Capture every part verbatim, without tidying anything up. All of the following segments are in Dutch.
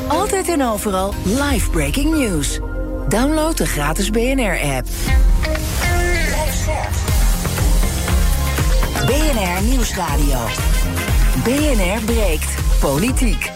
Altijd en overal live breaking news. Download de gratis B N R-app. B N R Nieuwsradio. B N R breekt politiek.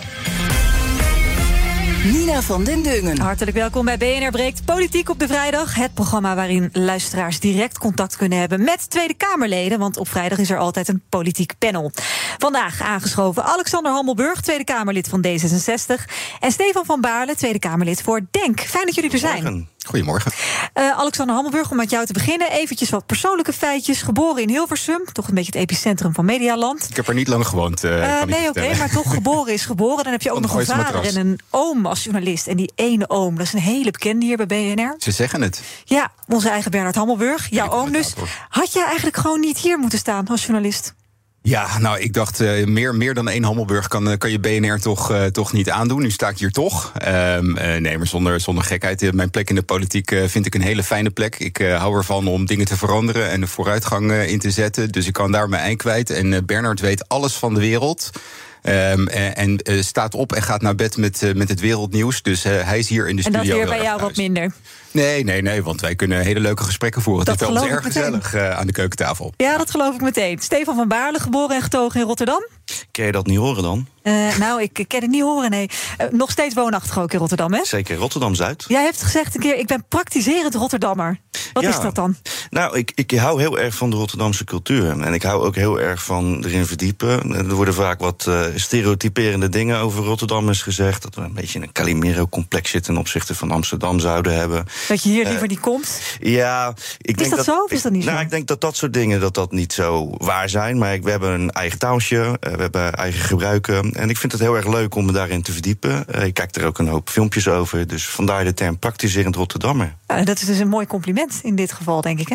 Nina van den Dungen. Hartelijk welkom bij B N R Breekt Politiek op de vrijdag. Het programma waarin luisteraars direct contact kunnen hebben met Tweede Kamerleden. Want op vrijdag is er altijd een politiek panel. Vandaag aangeschoven Alexander Hammelburg, Tweede Kamerlid van D zesenzestig. En Stefan van Baarle, Tweede Kamerlid voor DENK. Fijn dat jullie er zijn. Goedemorgen. Goedemorgen. Uh, Alexander Hammelburg, om met jou te beginnen. Eventjes wat persoonlijke feitjes. Geboren in Hilversum, toch een beetje het epicentrum van Medialand. Ik heb er niet lang gewoond. Uh, uh, nee, oké, okay, maar toch geboren is geboren. Dan heb je ook nog een vader en een oom als journalist. En die ene oom, dat is een hele bekende hier bij B N R. Ze zeggen het. Ja, onze eigen Bernard Hammelburg, jouw oom dus. Had jij eigenlijk gewoon niet hier moeten staan als journalist? Ja, nou, ik dacht, uh, meer, meer dan één Hammelburg kan, uh, kan je B N R toch, uh, toch niet aandoen. Nu sta ik hier toch. Um, uh, nee, maar zonder, zonder gekheid. Uh, mijn plek in de politiek uh, vind ik een hele fijne plek. Ik uh, hou ervan om dingen te veranderen en de vooruitgang uh, in te zetten. Dus ik kan daar mijn ei kwijt. En uh, Bernard weet alles van de wereld. Um, en en uh, staat op en gaat naar bed met, uh, met het wereldnieuws. Dus uh, hij is hier in de studio. En dat weer bij jou wat minder? Nee, nee, nee, want wij kunnen hele leuke gesprekken voeren. Dat het is wel geloof erg ik meteen. gezellig uh, aan de keukentafel. Ja, dat geloof ik meteen. Stefan van Baarle, geboren en getogen in Rotterdam. Kun je dat niet horen dan? Uh, nou, ik ken het niet horen, nee. Uh, nog steeds woonachtig ook in Rotterdam, hè? Zeker, Rotterdam-Zuid. Jij hebt gezegd een keer, ik ben praktiserend Rotterdammer. Wat ja. is dat dan? Nou, ik, ik hou heel erg van de Rotterdamse cultuur. En ik hou ook heel erg van erin verdiepen. Er worden vaak wat uh, stereotyperende dingen over Rotterdammers gezegd. Dat we een beetje een Calimero-complex zitten ten opzichte van Amsterdam zouden hebben. Dat je hier liever uh, niet komt? Ja, ik is denk dat, dat zo of is dat niet ik, zo? Nou, ik denk dat dat soort dingen dat dat niet zo waar zijn. Maar ik, we hebben een eigen taaltje, uh, we hebben eigen gebruiken. En ik vind het heel erg leuk om me daarin te verdiepen. Uh, ik kijk er ook een hoop filmpjes over. Dus vandaar de term praktiserend Rotterdammer. Ja, dat is dus een mooi compliment in dit geval, denk ik, hè?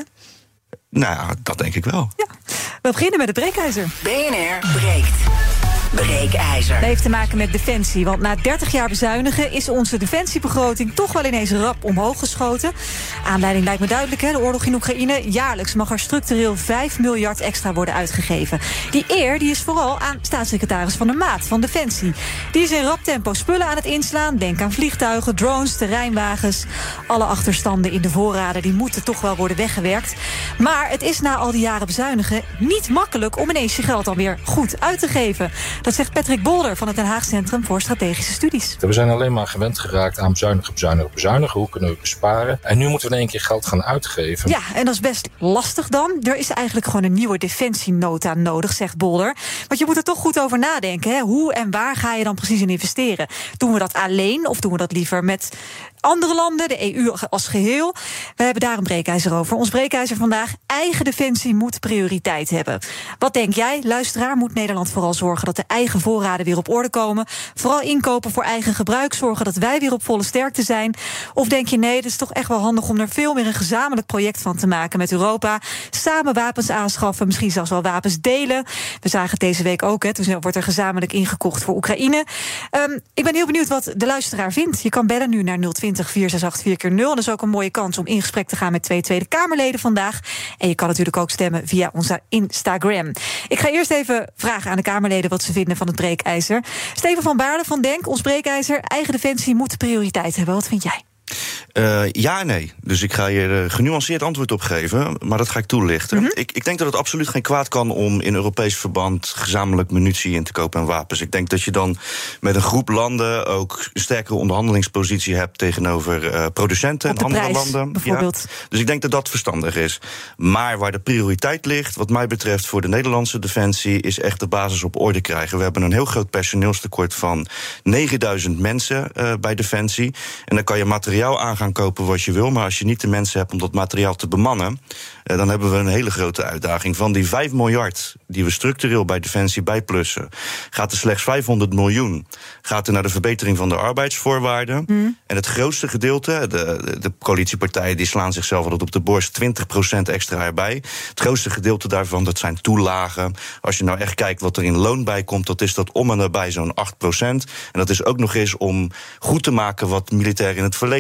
Nou, dat denk ik wel. Ja. We beginnen met het breekijzer. B N R breekt. Breekijzer. Dat heeft te maken met defensie. Want na dertig jaar bezuinigen is onze defensiebegroting toch wel ineens rap omhoog geschoten. Aanleiding lijkt me duidelijk, hè? De oorlog in Oekraïne. Jaarlijks mag er structureel vijf miljard extra worden uitgegeven. Die eer die is vooral aan staatssecretaris Van der Maat van Defensie. Die is in rap tempo spullen aan het inslaan. Denk aan vliegtuigen, drones, terreinwagens. Alle achterstanden in de voorraden die moeten toch wel worden weggewerkt. Maar het is na al die jaren bezuinigen niet makkelijk om ineens je geld dan weer goed uit te geven. Dat zegt Patrick Bolder van het Den Haag Centrum voor Strategische Studies. We zijn alleen maar gewend geraakt aan bezuinigen, bezuinigen, bezuinigen. Hoe kunnen we besparen? En nu moeten we in één keer geld gaan uitgeven. Ja, en dat is best lastig dan. Er is eigenlijk gewoon een nieuwe defensienota nodig, zegt Bolder. Want je moet er toch goed over nadenken. Hè? Hoe en waar ga je dan precies in investeren? Doen we dat alleen of doen we dat liever met andere landen, de E U als geheel? We hebben daar een breekijzer over. Ons breekijzer vandaag: eigen defensie moet prioriteit hebben. Wat denk jij, luisteraar? Moet Nederland vooral zorgen dat de eigen voorraden weer op orde komen? Vooral inkopen voor eigen gebruik, zorgen dat wij weer op volle sterkte zijn? Of denk je, nee, het is toch echt wel handig om er veel meer een gezamenlijk project van te maken met Europa? Samen wapens aanschaffen, misschien zelfs wel wapens delen. We zagen het deze week ook, hè. Toen wordt er gezamenlijk ingekocht voor Oekraïne. Um, ik ben heel benieuwd wat de luisteraar vindt. Je kan bellen nu naar nul twintig, vier zes acht, vier keer nul. En dat is ook een mooie kans om in gesprek te gaan met twee Tweede Kamerleden vandaag. En je kan natuurlijk ook stemmen via onze Instagram. Ik ga eerst even vragen aan de Kamerleden wat ze vinden van het breekijzer. Steven van Baarle van DENK, ons breekijzer: eigen defensie moet prioriteit hebben. Wat vind jij? Uh, ja en nee. Dus ik ga je er genuanceerd antwoord op geven, maar dat ga ik toelichten. Mm-hmm. Ik, ik denk dat het absoluut geen kwaad kan om in Europees verband gezamenlijk munitie in te kopen en wapens. Ik denk dat je dan met een groep landen ook een sterkere onderhandelingspositie hebt tegenover uh, producenten en andere prijs, landen. Bijvoorbeeld. Ja. Dus ik denk dat dat verstandig is. Maar waar de prioriteit ligt, wat mij betreft voor de Nederlandse defensie, is echt de basis op orde krijgen. We hebben een heel groot personeelstekort van negenduizend mensen uh, bij Defensie. En dan kan je materiaal aan gaan kopen wat je wil, maar als je niet de mensen hebt om dat materiaal te bemannen, eh, dan hebben we een hele grote uitdaging. Van die vijf miljard die we structureel bij Defensie bijplussen, gaat er slechts vijfhonderd miljoen gaat er naar de verbetering van de arbeidsvoorwaarden. Mm. En het grootste gedeelte, de, de, de coalitiepartijen die slaan zichzelf altijd op de borst, twintig procent extra erbij. Het grootste gedeelte daarvan, dat zijn toelagen. Als je nou echt kijkt wat er in loon bij komt, dat is dat om en nabij zo'n acht procent. En dat is ook nog eens om goed te maken wat militairen in het verleden niet hebben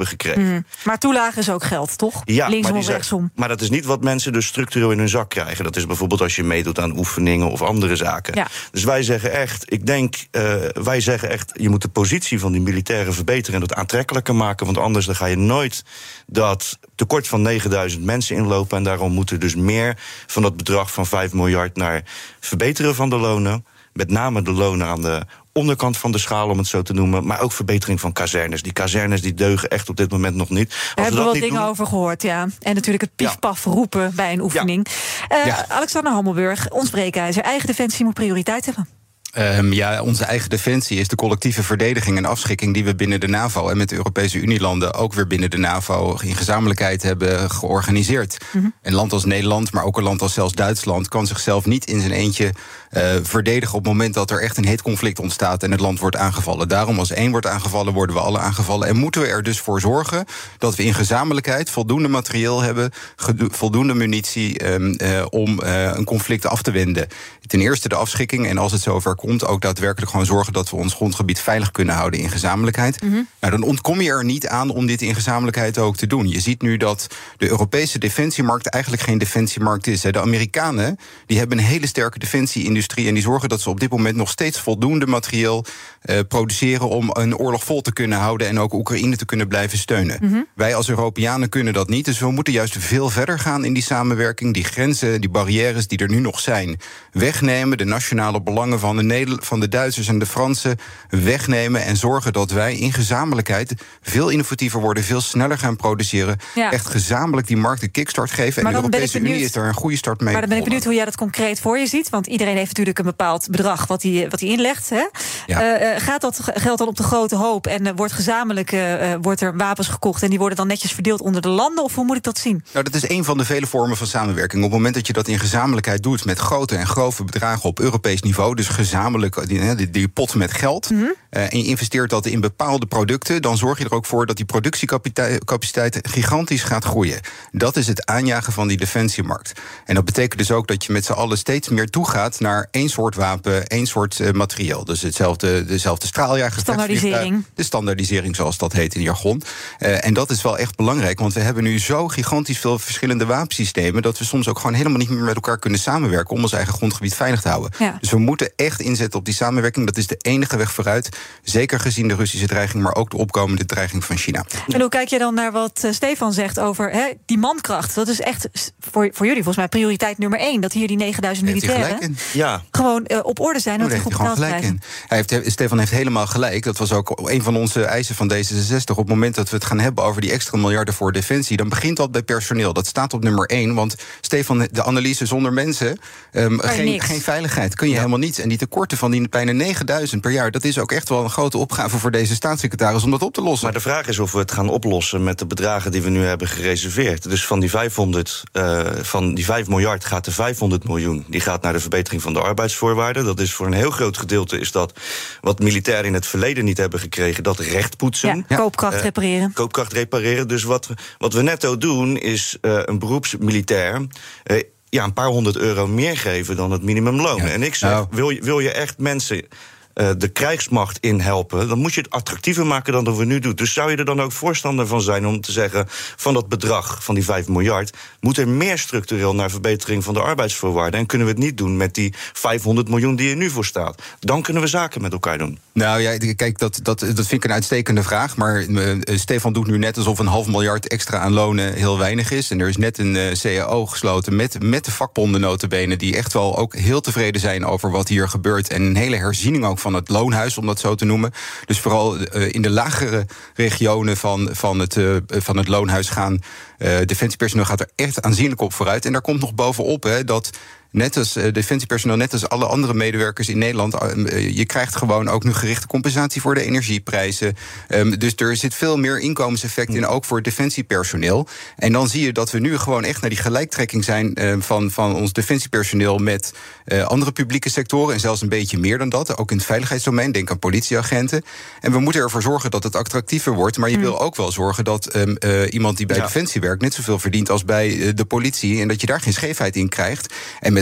hebben gekregen. Mm. Maar toelage is ook geld, toch? Ja, linksom maar of zijn, rechtsom. Maar dat is niet wat mensen dus structureel in hun zak krijgen. Dat is bijvoorbeeld als je meedoet aan oefeningen of andere zaken. Ja. Dus wij zeggen echt, ik denk, uh, wij zeggen echt, je moet de positie van die militairen verbeteren en dat aantrekkelijker maken. Want anders dan ga je nooit dat tekort van negenduizend mensen inlopen. En daarom moet er dus meer van dat bedrag van vijf miljard naar verbeteren van de lonen. Met name de lonen aan de onderkant van de schaal, om het zo te noemen. Maar ook verbetering van kazernes. Die kazernes die deugen echt op dit moment nog niet. Als Daar hebben we dat wel dingen doen, over gehoord, ja. En natuurlijk het pief-paf roepen bij een oefening. Ja. Uh, ja. Alexander Hammelburg, ons breekijzer. Eigen defensie moet prioriteit hebben. Um, ja, onze eigen defensie is de collectieve verdediging en afschrikking die we binnen de NAVO en met de Europese Unielanden ook weer binnen de NAVO in gezamenlijkheid hebben georganiseerd. Mm-hmm. Een land als Nederland, maar ook een land als zelfs Duitsland, kan zichzelf niet in zijn eentje uh, verdedigen op het moment dat er echt een heet conflict ontstaat en het land wordt aangevallen. Daarom, als één wordt aangevallen, worden we alle aangevallen. En moeten we er dus voor zorgen dat we in gezamenlijkheid voldoende materieel hebben, voldoende munitie um, uh, om uh, een conflict af te wenden. Ten eerste de afschikking en als het zover komt, ook daadwerkelijk gewoon zorgen dat we ons grondgebied veilig kunnen houden in gezamenlijkheid. Mm-hmm. Nou, dan ontkom je er niet aan om dit in gezamenlijkheid ook te doen. Je ziet nu dat de Europese defensiemarkt eigenlijk geen defensiemarkt is. De Amerikanen die hebben een hele sterke defensieindustrie en die zorgen dat ze op dit moment nog steeds voldoende materieel uh, produceren om een oorlog vol te kunnen houden en ook Oekraïne te kunnen blijven steunen. Mm-hmm. Wij als Europeanen kunnen dat niet, dus we moeten juist veel verder gaan in die samenwerking, die grenzen, die barrières die er nu nog zijn, wegnemen, de nationale belangen van de van de Duitsers en de Fransen wegnemen en zorgen dat wij in gezamenlijkheid veel innovatiever worden, veel sneller gaan produceren. Ja. Echt gezamenlijk die markt een kickstart geven. Maar en de Europese Unie is daar een goede start mee. Maar dan ben ik benieuwd hoe jij dat concreet voor je ziet. Want iedereen heeft natuurlijk een bepaald bedrag wat hij, wat hij inlegt. Hè? Ja. Uh, gaat dat geld dan op de grote hoop en uh, wordt gezamenlijk uh, wordt er wapens gekocht en die worden dan netjes verdeeld onder de landen? Of hoe moet ik dat zien? Nou, dat is een van de vele vormen van samenwerking. Op het moment dat je dat in gezamenlijkheid doet met grote en grove bedragen op Europees niveau, dus gezamenlijk die, die, die pot met geld, mm-hmm. uh, en je investeert dat in bepaalde producten, dan zorg je er ook voor dat die productiecapaciteit gigantisch gaat groeien. Dat is het aanjagen van die defensiemarkt. En dat betekent dus ook dat je met z'n allen steeds meer toegaat naar één soort wapen, één soort uh, materieel. Dus hetzelfde, dezelfde straaljager. Standaardisering. De standaardisering, zoals dat heet in jargon. Uh, en dat is wel echt belangrijk, want we hebben nu zo gigantisch veel verschillende wapensystemen dat we soms ook gewoon helemaal niet meer met elkaar kunnen samenwerken om ons eigen grondgebied veilig te houden. Ja. Dus we moeten echt inzetten op die samenwerking. Dat is de enige weg vooruit. Zeker gezien de Russische dreiging, maar ook de opkomende dreiging van China. En hoe kijk je dan naar wat uh, Stefan zegt over he, die mankracht? Dat is echt voor, voor jullie volgens mij prioriteit nummer één. Dat hier die negenduizend militairen ja. gewoon uh, op orde zijn. Oh, daar heeft hij gewoon gelijk in. Hij heeft, Stefan heeft helemaal gelijk. Dat was ook een van onze eisen van D zesenzestig. Op het moment dat we het gaan hebben over die extra miljarden voor defensie, dan begint dat bij personeel. Dat staat op nummer één. Want Stefan, de analyse zonder mensen, um, geen, geen veiligheid. Kun je ja. helemaal niet. En die tekorten van die bijna negenduizend per jaar, dat is ook echt wel een grote opgave voor deze staatssecretaris om dat op te lossen. Maar de vraag is of we het gaan oplossen met de bedragen die we nu hebben gereserveerd. Dus van die vijfhonderd, uh, van die vijf miljard gaat de vijfhonderd miljoen. Die gaat naar de verbetering van de arbeidsvoorwaarden. Dat is voor een heel groot gedeelte is dat wat militairen in het verleden niet hebben gekregen, dat recht poetsen. Ja, koopkracht uh, repareren. Koopkracht repareren. Dus wat, wat we netto doen is uh, een beroepsmilitair Uh, ja, een paar honderd euro meer geven dan het minimumloon. Ja. En ik zeg, nou. wil, je, wil je echt mensen uh, de krijgsmacht inhelpen, dan moet je het attractiever maken dan dat we nu doen. Dus zou je er dan ook voorstander van zijn om te zeggen, van dat bedrag, van die vijf miljard... moet er meer structureel naar verbetering van de arbeidsvoorwaarden. En kunnen we het niet doen met die vijfhonderd miljoen die er nu voor staat. Dan kunnen we zaken met elkaar doen. Nou ja, kijk, dat, dat, dat vind ik een uitstekende vraag. Maar uh, Stefan doet nu net alsof een half miljard extra aan lonen heel weinig is. En er is net een uh, C A O gesloten met, met de vakbonden nota bene, die echt wel ook heel tevreden zijn over wat hier gebeurt. En een hele herziening ook van het loonhuis, om dat zo te noemen. Dus vooral uh, in de lagere regionen van, van, het, uh, van het loonhuis gaan uh, defensiepersoneel gaat er echt aanzienlijk op vooruit. En daar komt nog bovenop hè, dat net als uh, defensiepersoneel, net als alle andere medewerkers in Nederland, uh, je krijgt gewoon ook nu gerichte compensatie voor de energieprijzen. Um, dus er zit veel meer inkomenseffect in, ook voor defensiepersoneel. En dan zie je dat we nu gewoon echt naar die gelijktrekking zijn uh, van, van ons defensiepersoneel met uh, andere publieke sectoren. En zelfs een beetje meer dan dat. Ook in het veiligheidsdomein, denk aan politieagenten. En we moeten ervoor zorgen dat het attractiever wordt. Maar je wil ook wel zorgen dat um, uh, iemand die bij ja. Defensie werkt net zoveel verdient als bij uh, de politie. En dat je daar geen scheefheid in krijgt. En met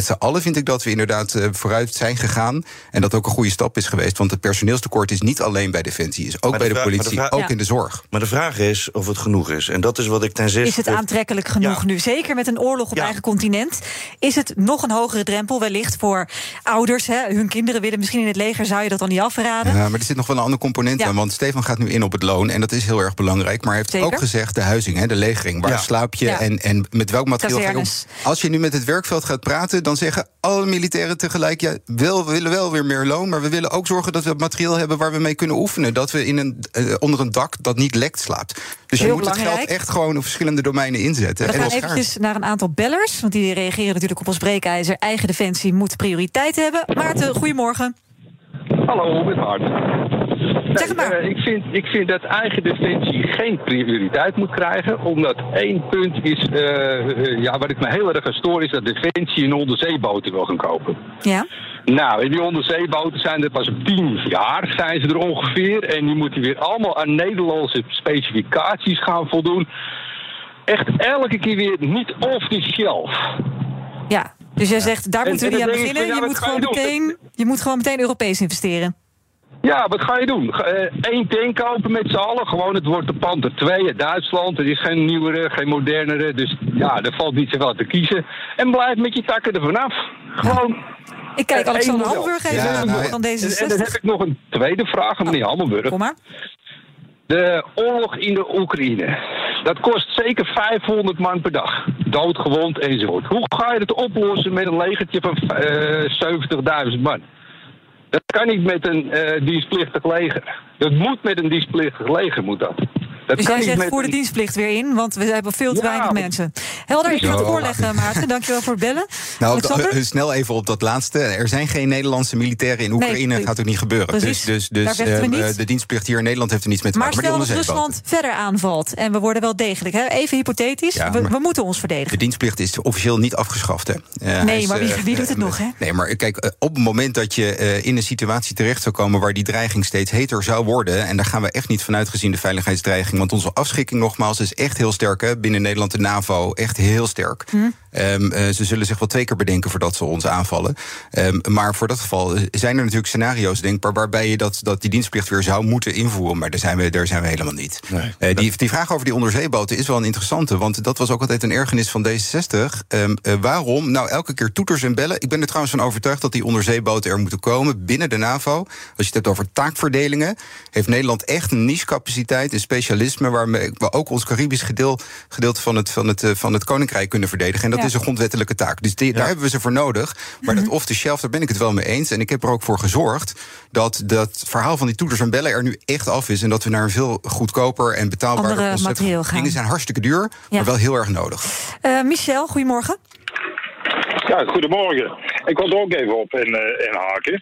met z'n allen vind ik dat we inderdaad uh, vooruit zijn gegaan. En dat ook een goede stap is geweest. Want het personeelstekort is niet alleen bij Defensie, is ook maar bij de, de vraag, politie, de vraag, ook ja. in de zorg. Maar de vraag is of het genoeg is. En dat is wat ik ten zeerste... Is het aantrekkelijk genoeg ja. nu? Zeker met een oorlog op Ja. eigen continent. Is het nog een hogere drempel wellicht voor ouders? Hè? Hun kinderen willen misschien in het leger, zou je dat dan niet afraden? Ja, maar er zit nog wel een ander component Ja. aan. Want Stefan gaat nu in op het loon. En dat is heel erg belangrijk. Maar hij heeft Zeker. ook gezegd de huizing, hè, de legering. Waar Ja. slaap je Ja. en, en met welk materiaal ga je om? Kazernes. Als je nu met het werkveld gaat praten, dan zeggen alle militairen tegelijk... ja, wel, we willen wel weer meer loon, maar we willen ook zorgen dat we het materiaal hebben waar we mee kunnen oefenen. Dat we in een, uh, onder een dak dat niet lekt slaapt. Dus Heel je moet het belangrijk. geld echt gewoon op verschillende domeinen inzetten. We en gaan dat is eventjes naar een aantal bellers, want die reageren natuurlijk op ons breekijzer. Eigen defensie moet prioriteit hebben. Maarten, goedemorgen. Hallo, met Maarten. Zeg het maar. Nee, uh, ik, vind, ik vind dat eigen defensie geen prioriteit moet krijgen. Omdat één punt is, uh, uh, ja, wat ik me heel erg aan stoor, is dat Defensie een onderzeeboten wil gaan kopen. Ja. Nou, en die onderzeeboten zijn er pas op tien jaar, zijn ze er ongeveer. En die moeten weer allemaal aan Nederlandse specificaties gaan voldoen. Echt elke keer weer niet off the shelf. Ja. Dus jij zegt, daar En- moeten we en niet aan dan denk ik beginnen. van, Je ja, moet, wat ga gewoon je doen? meteen, je moet gewoon meteen Europees investeren. Ja, wat ga je doen? Eén uh, tank kopen met z'n allen. Gewoon, het wordt de Panther twee uit Duitsland. Er is geen nieuwere, geen modernere. Dus ja, er valt niet zoveel te kiezen. En blijf met je takken er vanaf. Gewoon. Ik kijk uh, Alexander één model. Hammelburg even Ja, aan nou, van En, en dan heb D zesenzestig. ik nog een tweede vraag aan meneer Hammelburg. Kom maar. De oorlog in de Oekraïne. Dat kost zeker vijfhonderd man per dag. Doodgewond enzovoort. Hoe ga je het oplossen met een legertje van uh, zeventigduizend man? Dat kan niet met een uh, dienstplichtig leger. Dat moet met een dienstplichtig leger, moet dat. Dat Dus kan jij niet zegt met voor de een- dienstplicht weer in, want we hebben veel te Ja, weinig maar- mensen. Helder, ik ga het Ja. voorleggen, Maarten. Dankjewel voor het bellen. Nou, Alexander? uh, snel even op dat laatste. Er zijn geen Nederlandse militairen in Oekraïne. Nee, Dat gaat ook niet gebeuren. precies. Dus, dus, Daar dus vechten we uh, niet. de dienstplicht hier in Nederland heeft er niets mee te Maar maken. stel die dat onderzeeboten. Rusland verder aanvalt en we worden wel degelijk. Hè? Even hypothetisch, Ja, we, maar- we moeten ons De verdedigen. dienstplicht is officieel niet afgeschaft. Hè. Uh, hij Nee, is, maar wie, uh, wie doet het uh, nog, hè? Nee, maar kijk, uh, op het moment dat je uh, in een situatie terecht zou komen waar die dreiging steeds heter zou worden, en daar gaan we echt niet vanuit gezien de veiligheidsdreiging, want onze afschrikking nogmaals is echt heel sterk. Hè. Binnen Nederland de NAVO echt heel sterk. Hm. Um, uh, ze zullen zich wel twee keer bedenken voordat ze ons aanvallen. Um, maar voor dat geval zijn er natuurlijk scenario's denkbaar waarbij je dat, dat die dienstplicht weer zou moeten invoeren. Maar daar zijn we, daar zijn we helemaal niet. Nee. Uh, die, die vraag over die onderzeeboten is wel een interessante, want dat was ook altijd een ergernis van D zesenzestig. Um, uh, waarom? Nou, elke keer toeters en bellen. Ik ben er trouwens van overtuigd dat die onderzeeboten er moeten komen binnen de NAVO. Als je het hebt over taakverdelingen, heeft Nederland echt een niche-capaciteit, een specialisme waarmee we ook ons Caribisch gedeel, gedeelte van het, van, het, uh, van het Koninkrijk kunnen verdedigen. En dat Ja. is een grondwettelijke taak. Dus die, Ja. daar hebben we ze voor nodig. Maar Mhm. dat off-the-shelf, daar ben ik het wel mee eens. En ik heb er ook voor gezorgd dat dat verhaal van die toeters en bellen er nu echt af is. En dat we naar een veel goedkoper en betaalbaarder Andere concept materieel gaan. Dingen zijn hartstikke duur, Ja. maar wel heel erg nodig. Uh, Michel, goedemorgen. Ja, goedemorgen. Ik wil er ook even op in, uh, inhaken.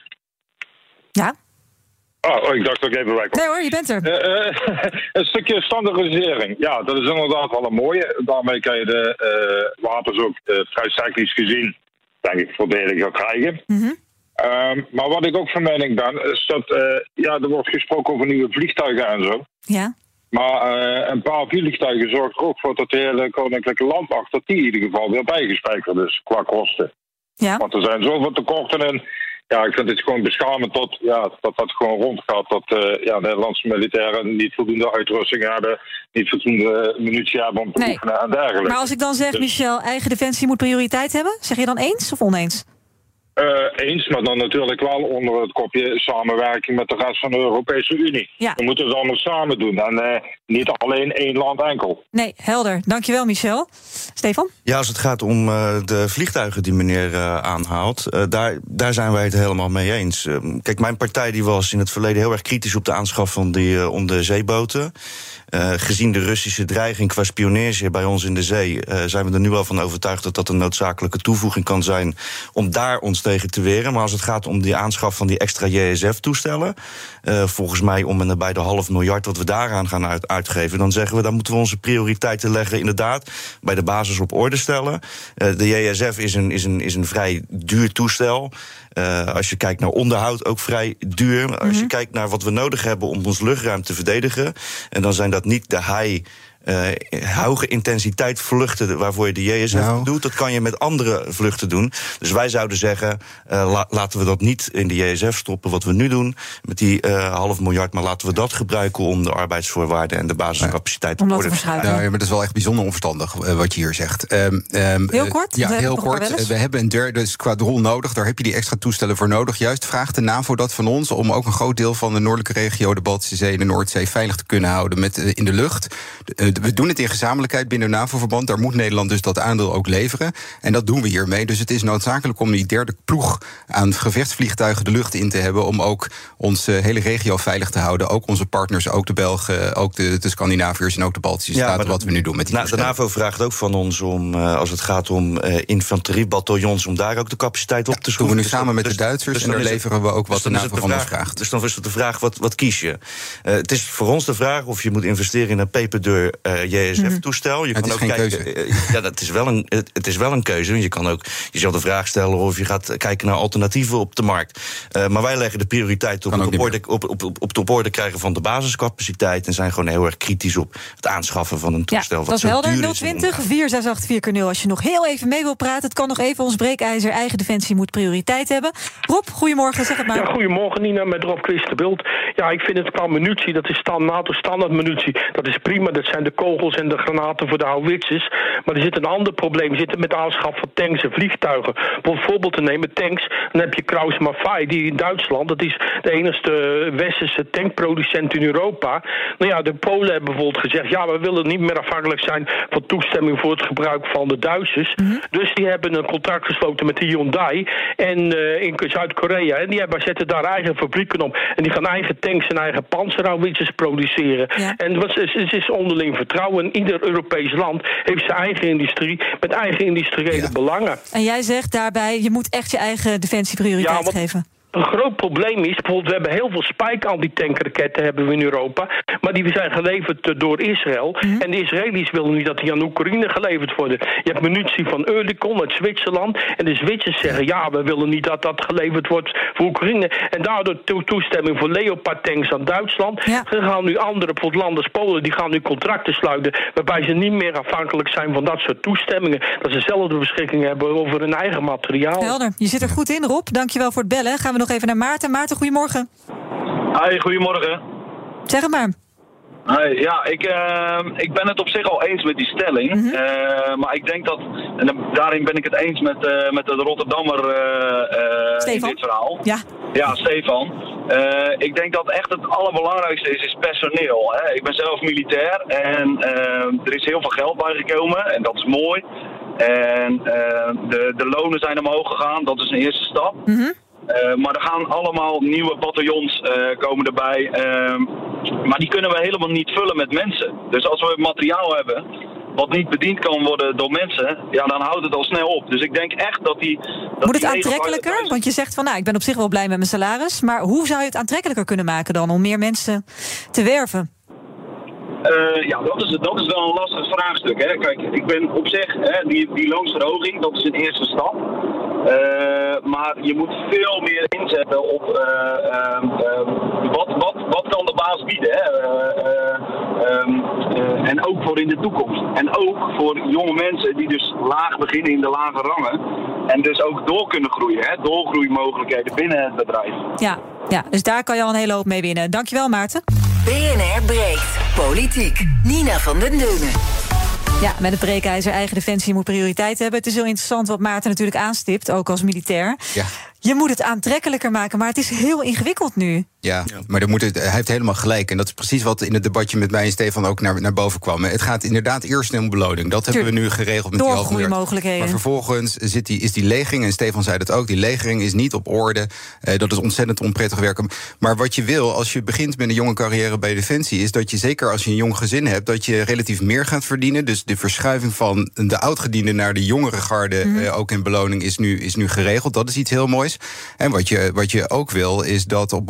Ja? Oh, oh, ik dacht ook even weg. Nee hoor, je bent er. Uh, uh, een stukje standaardisering. Ja, dat is inderdaad wel een mooie. Daarmee kan je de uh, wapens ook uh, vrij technisch gezien, denk ik, voordeliger krijgen. Mm-hmm. Um, maar wat ik ook van mening ben, is dat uh, ja, er wordt gesproken over nieuwe vliegtuigen en zo. Ja. Maar uh, een paar vliegtuigen zorgt er ook voor dat de hele koninklijke landmacht, dat die in ieder geval weer bijgespijkerd is qua kosten. Ja. Want er zijn zoveel tekorten en ja, ik vind het gewoon beschamend tot, ja, dat dat gewoon rondgaat. Dat uh, ja, Nederlandse militairen niet voldoende uitrusting hebben, niet voldoende munitie hebben om te Nee. oefenen en dergelijke. Maar als ik dan zeg, Dus- Michel, eigen defensie moet prioriteit hebben, zeg je dan eens of oneens? Uh, eens, maar dan natuurlijk wel onder het kopje samenwerking met de rest van de Europese Unie. Ja. We moeten het allemaal samen doen en uh, niet alleen één land enkel. Nee, helder. Dankjewel, Michel. Stefan? Ja, als het gaat om uh, de vliegtuigen die meneer uh, aanhaalt, uh, daar, daar zijn wij het helemaal mee eens. Uh, kijk, mijn partij die was in het verleden heel erg kritisch op de aanschaf van die uh, onderzeeboten. Uh, gezien de Russische dreiging qua spionage bij ons in de zee, uh, zijn we er nu wel van overtuigd dat dat een noodzakelijke toevoeging kan zijn om daar ons tegen te weren. Maar als het gaat om die aanschaf van die extra J S F-toestellen, uh, volgens mij om en nabij de half miljard wat we daaraan gaan uit, uitgeven, dan zeggen we, dan moeten we onze prioriteiten leggen, inderdaad, bij de basis op orde stellen. Uh, de J S F is een, is een, is een vrij duur toestel. Uh, als je kijkt naar onderhoud, ook vrij duur. Als je kijkt naar wat we nodig hebben om ons luchtruim te verdedigen, en dan zijn dat niet de high uh, hoge intensiteit vluchten waarvoor je de J S F nou. doet, dat kan je met andere vluchten doen. Dus wij zouden zeggen, uh, la, laten we dat niet in de J S F stoppen, wat we nu doen, met die uh, half miljard, maar laten we dat gebruiken om de arbeidsvoorwaarden en de basiscapaciteit te worden. Nou, ja, maar dat is wel echt bijzonder onverstandig uh, wat je hier zegt. Um, um, heel kort? Ja, heel kort. We hebben een derde squadron nodig. Daar heb je die extra toestellen voor nodig. Juist vraagt de NAVO dat van ons om ook een groot deel van de noordelijke regio, de Baltische Zee en de Noordzee, veilig te kunnen houden met uh, in de lucht. Uh, we doen het in gezamenlijkheid binnen NAVO-verband. Daar moet Nederland dus dat aandeel ook leveren. En dat doen we hiermee. Dus het is noodzakelijk om die derde ploeg aan gevechtsvliegtuigen de lucht in te hebben, om ook onze hele regio veilig te houden. Ook onze partners, ook de Belgen, ook de, de Scandinaviërs en ook de Baltische ja, Staten, wat we nu doen met die nou, de NAVO vraagt ook van ons om, uh, als het gaat om uh, infanteriebataljons, om daar ook de capaciteit op te schroeven. Dat doen we nu dus samen dan, met dus, de Duitsers dus en daar leveren we ook wat dus de NAVO van ons vraagt. Dus dan is het de vraag, wat, wat kies je? Uh, het is voor ons de vraag of je moet investeren in een peperdeur uh, J S F-toestel. Je het kan is ook geen kijken, keuze. Uh, ja, dat is wel een, het, het is wel een keuze. Je kan ook jezelf de vraag stellen of je gaat kijken naar alternatieven op de markt. Uh, maar wij leggen de prioriteit op het op orde, op, op, op, op, op orde krijgen van de basiscapaciteit en zijn gewoon heel erg kritisch op het aanschaffen van een toestel. Ja, wat dat is helder. nul twintig vier zes acht vier nul als je nog heel even mee wil praten. Het kan nog even. Ons breekijzer eigen defensie moet prioriteit hebben. Rob, goedemorgen, zeg het maar. Ja, goedemorgen, Nina, met Rob Christenbeeld. Ja, ik vind het qua munitie, dat is stand, NATO-standaard munitie. Dat is prima, dat zijn de kogels en de granaten voor de houwitsers. Maar er zit een ander probleem, zit met de aanschaf van tanks en vliegtuigen. Bijvoorbeeld te nemen tanks, dan heb je Krauss-Maffei, die in Duitsland, dat is de enigste westerse tankproducent in Europa. Nou ja, de Polen hebben bijvoorbeeld gezegd, ja, we willen niet meer afhankelijk zijn van toestemming voor het gebruik van de Duitsers. Mm-hmm. Dus die hebben een contract gesloten met de Hyundai en uh, in Zuid-Korea. En die hebben, zetten daar eigen fabrieken op. En die gaan eigen tanks en eigen panzerhouwitsers produceren. Ja. En het is, het is onderling vertrouwen. Ieder Europees land heeft zijn eigen industrie met eigen industriële ja. belangen. En jij zegt daarbij, je moet echt je eigen defensie prioriteit ja, want... geven. Een groot probleem is, bijvoorbeeld, we hebben heel veel Spike antitankraketten hebben we in Europa, maar die zijn geleverd door Israël. Mm-hmm. En de Israëli's willen niet dat die aan Oekraïne geleverd worden. Je hebt munitie van Oerlikon uit Zwitserland. En de Zwitsers zeggen, ja, we willen niet dat dat geleverd wordt voor Oekraïne. En daardoor to- toestemming voor Leopard tanks aan Duitsland. Ja. Dan gaan nu andere, bijvoorbeeld landen als Polen, die gaan nu contracten sluiten, waarbij ze niet meer afhankelijk zijn van dat soort toestemmingen. Dat ze zelf de beschikking hebben over hun eigen materiaal. Helder, je zit er goed in, Rob. Dankjewel voor het bellen. Gaan we nog even naar Maarten. Maarten, goedemorgen. Hi, goedemorgen. Zeg het maar. Hi, ja, ik, uh, ik ben het op zich al eens met die stelling. Mm-hmm. Uh, maar ik denk dat, en daarin ben ik het eens met, uh, met de Rotterdammer uh, uh, in dit verhaal. Ja, ja Stefan. Uh, ik denk dat echt het allerbelangrijkste is, is personeel. Hè. Ik ben zelf militair en uh, er is heel veel geld bijgekomen en dat is mooi. En uh, de, de lonen zijn omhoog gegaan, dat is een eerste stap. Mm-hmm. Uh, maar er gaan allemaal nieuwe bataljons uh, komen erbij. Uh, maar die kunnen we helemaal niet vullen met mensen. Dus als we materiaal hebben wat niet bediend kan worden door mensen, ja, dan houdt het al snel op. Dus ik denk echt dat die... Dat Moet het die aantrekkelijker? Want je zegt van, nou, ik ben op zich wel blij met mijn salaris. Maar hoe zou je het aantrekkelijker kunnen maken dan om meer mensen te werven? Uh, ja, dat is, dat is wel een lastig vraagstuk. Hè. Kijk, ik ben op zich, hè, die, die loonsverhoging, dat is een eerste stap. Uh, maar je moet veel meer inzetten op uh, uh, uh, wat, wat, wat kan de baas bieden. Hè? Uh, uh, um, uh, en ook voor in de toekomst. En ook voor jonge mensen die dus laag beginnen in de lage rangen. En dus ook door kunnen groeien. Hè? Doorgroeimogelijkheden binnen het bedrijf. Ja, ja, dus daar kan je al een hele hoop mee winnen. Dankjewel, Maarten. B N R breekt. Politiek. Nina van den Deunen. Ja, met het breekijzer eigen defensie moet prioriteit hebben. Het is heel interessant wat Maarten natuurlijk aanstipt, ook als militair. Ja. Je moet het aantrekkelijker maken, maar het is heel ingewikkeld nu. Ja, maar er moet het, hij heeft helemaal gelijk. En dat is precies wat in het debatje met mij en Stefan ook naar, naar boven kwam. Het gaat inderdaad eerst om beloning. Dat hebben we nu geregeld met die halve miljard. Maar vervolgens zit die, is die legering, en Stefan zei dat ook, die legering is niet op orde. Uh, dat is ontzettend onprettig werken. Maar wat je wil, als je begint met een jonge carrière bij Defensie, is dat je, zeker als je een jong gezin hebt, dat je relatief meer gaat verdienen. Dus de verschuiving van de oudgediende naar de jongere garde, mm. uh, ook in beloning, is nu, is nu geregeld. Dat is iets heel moois. En wat je, wat je ook wil, is dat op het moment dat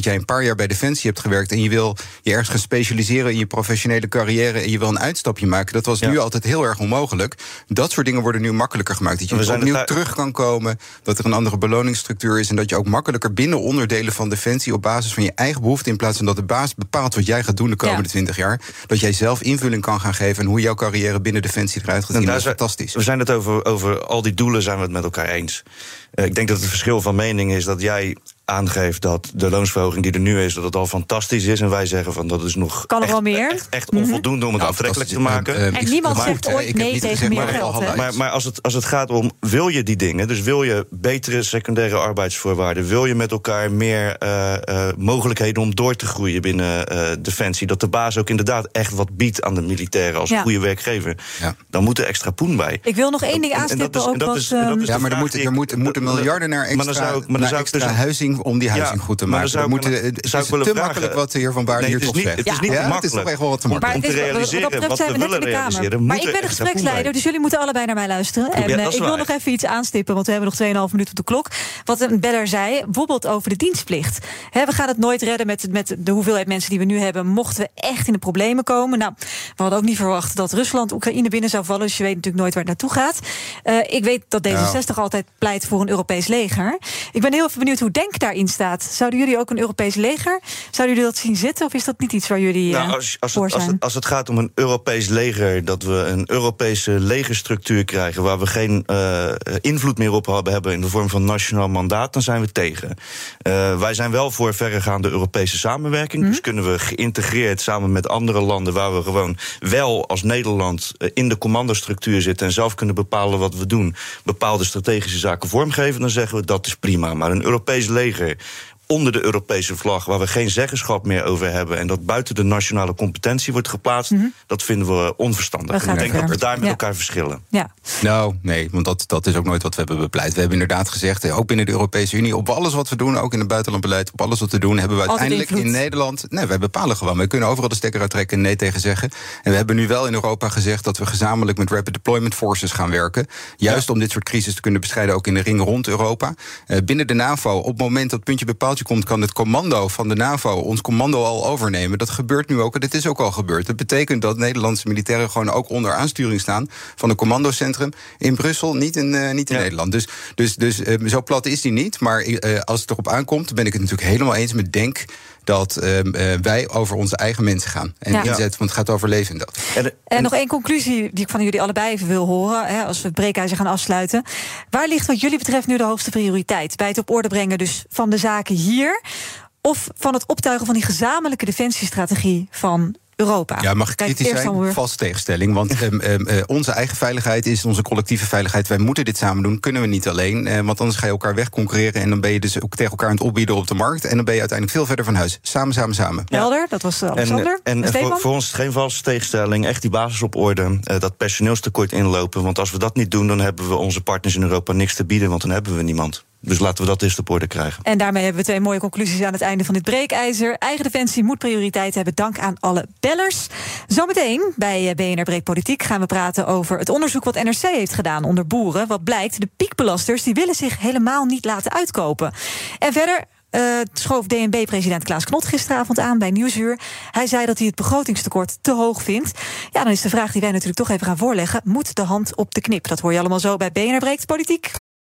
jij een paar jaar bij Defensie hebt gewerkt en je wil je ergens gaan specialiseren in je professionele carrière en je wil een uitstapje maken. Dat was ja. nu altijd heel erg onmogelijk. Dat soort dingen worden nu makkelijker gemaakt. Dat je dus opnieuw terug kan komen, dat er een andere beloningsstructuur is en dat je ook makkelijker binnen onderdelen van Defensie op basis van je eigen behoefte, in plaats van dat de baas bepaalt wat jij gaat doen de komende twintig ja. jaar, dat jij zelf invulling kan gaan geven en hoe jouw carrière binnen Defensie eruit gaat zien. Dat is fantastisch. We zijn het over, over al die doelen zijn we het met elkaar eens. Uh, ik denk dat het verschil van mening is dat jij aangeeft dat de loonsverhoging die er nu is, dat het al fantastisch is. En wij zeggen van dat is nog kan er echt, wel meer. echt, echt onvoldoende om het nou, aantrekkelijk te maken. Uh, uh, en niemand maar, zegt ooit nee tegen meer geld. Maar, maar, maar als, het, als het gaat om, wil je die dingen, dus wil je betere secundaire arbeidsvoorwaarden, wil je met elkaar meer uh, uh, mogelijkheden om door te groeien binnen uh, Defensie, dat de baas ook inderdaad echt wat biedt aan de militairen als ja. goede werkgever, ja. dan moet er extra poen bij. Ik wil nog één ding aanstippen. Ook was, um, ja, maar er moeten er moet, moet miljarden naar extra, maar dan zou, maar dan zou extra dus huizing om die huizing ja, goed te maken. Zou moeten, willen, het is te vragen. makkelijk wat de heer Van Baarle nee, hier toch niet, zegt. Het is ja. niet ja, makkelijk. Het is toch echt wel wat te makkelijk. Om te realiseren wat, wat we willen realiseren. Maar ik ben de gespreksleider, dus jullie moeten allebei naar mij luisteren. En ja, ik wil waar. nog even iets aanstippen, want we hebben nog tweeënhalf minuten op de klok. Wat een beller zei, bijvoorbeeld over de dienstplicht. He, we gaan het nooit redden met, met de hoeveelheid mensen die we nu hebben, mochten we echt in de problemen komen. Nou, we hadden ook niet verwacht dat Rusland Oekraïne binnen zou vallen, dus je weet natuurlijk nooit waar het naartoe gaat. Uh, ik weet dat D zesenzestig nou. altijd pleit voor een Europees leger. Ik ben heel even benieuwd hoe Denk daarin staat. Zouden jullie ook een Europees leger? Zouden jullie dat zien zitten? Of is dat niet iets waar jullie uh, nou, als, als, voor het, zijn? Als het, als het gaat om een Europees leger, dat we een Europese legerstructuur krijgen waar we geen uh, invloed meer op hebben in de vorm van nationaal mandaat, dan zijn we tegen. Uh, wij zijn wel voor verregaande Europese samenwerking. Mm. Dus kunnen we geïntegreerd samen met andere landen waar we gewoon wel als Nederland uh, in de commandostructuur zitten en zelf kunnen bepalen wat we doen, bepaalde strategische zaken vormgeven, dan zeggen we dat is prima. Maar een Europees leger onder de Europese vlag, waar we geen zeggenschap meer over hebben en dat buiten de nationale competentie wordt geplaatst, mm-hmm. dat vinden we onverstandig. Ik denk dat we daar met ja. elkaar verschillen. Ja. Nou, nee, want dat, dat is ook nooit wat we hebben bepleit. We hebben inderdaad gezegd, ook binnen de Europese Unie, op alles wat we doen, ook in het buitenlandbeleid, op alles wat we doen, hebben we uiteindelijk in Nederland, nee, wij bepalen gewoon. We kunnen overal de stekker uittrekken en nee tegen zeggen. En we hebben nu wel in Europa gezegd dat we gezamenlijk met Rapid Deployment Forces gaan werken. Juist ja. om dit soort crisis te kunnen bestrijden, ook in de ring rond Europa. Uh, binnen de NAVO, op het moment dat puntje bepaald komt, kan het commando van de NAVO ons commando al overnemen. Dat gebeurt nu ook en dit is ook al gebeurd. Dat betekent dat Nederlandse militairen gewoon ook onder aansturing staan van een commandocentrum in Brussel, niet in, uh, niet in ja. Nederland. Dus, dus, dus uh, zo plat is die niet, maar uh, als het erop aankomt, ben ik het natuurlijk helemaal eens met Denk dat uh, uh, wij over onze eigen mensen gaan. En ja. inzet, want het gaat over leven en dood. En, en, en nog één conclusie die ik van jullie allebei even wil horen, hè, als we het breekijzer gaan afsluiten. Waar ligt wat jullie betreft nu de hoogste prioriteit? Bij het op orde brengen dus van de zaken hier, of van het optuigen van die gezamenlijke defensiestrategie van Europa? Ja, mag ik kritisch zijn? Valse tegenstelling. Want um, um, uh, onze eigen veiligheid is onze collectieve veiligheid. Wij moeten dit samen doen, kunnen we niet alleen. Uh, want anders ga je elkaar wegconcurreren en dan ben je dus ook tegen elkaar aan het opbieden op de markt. En dan ben je uiteindelijk veel verder van huis. Samen, samen, samen. Ja. Helder, dat was uh, Alexander. En, en voor, voor ons is het geen valse tegenstelling. Echt die basis op orde. Uh, dat personeelstekort inlopen. Want als we dat niet doen, dan hebben we onze partners in Europa niks te bieden. Want dan hebben we niemand. Dus laten we dat eerst op orde krijgen. En daarmee hebben we twee mooie conclusies aan het einde van dit breekijzer. Eigen defensie moet prioriteit hebben. Dank aan alle bellers. Zometeen bij B N R Breek Politiek gaan we praten over het onderzoek wat N R C heeft gedaan onder boeren. Wat blijkt, de piekbelasters die willen zich helemaal niet laten uitkopen. En verder Uh, schoof D N B-president Klaas Knot gisteravond aan bij Nieuwsuur. Hij zei dat hij het begrotingstekort te hoog vindt. Ja, dan is de vraag die wij natuurlijk toch even gaan voorleggen: moet de hand op de knip? Dat hoor je allemaal zo bij B N R Breekt Politiek.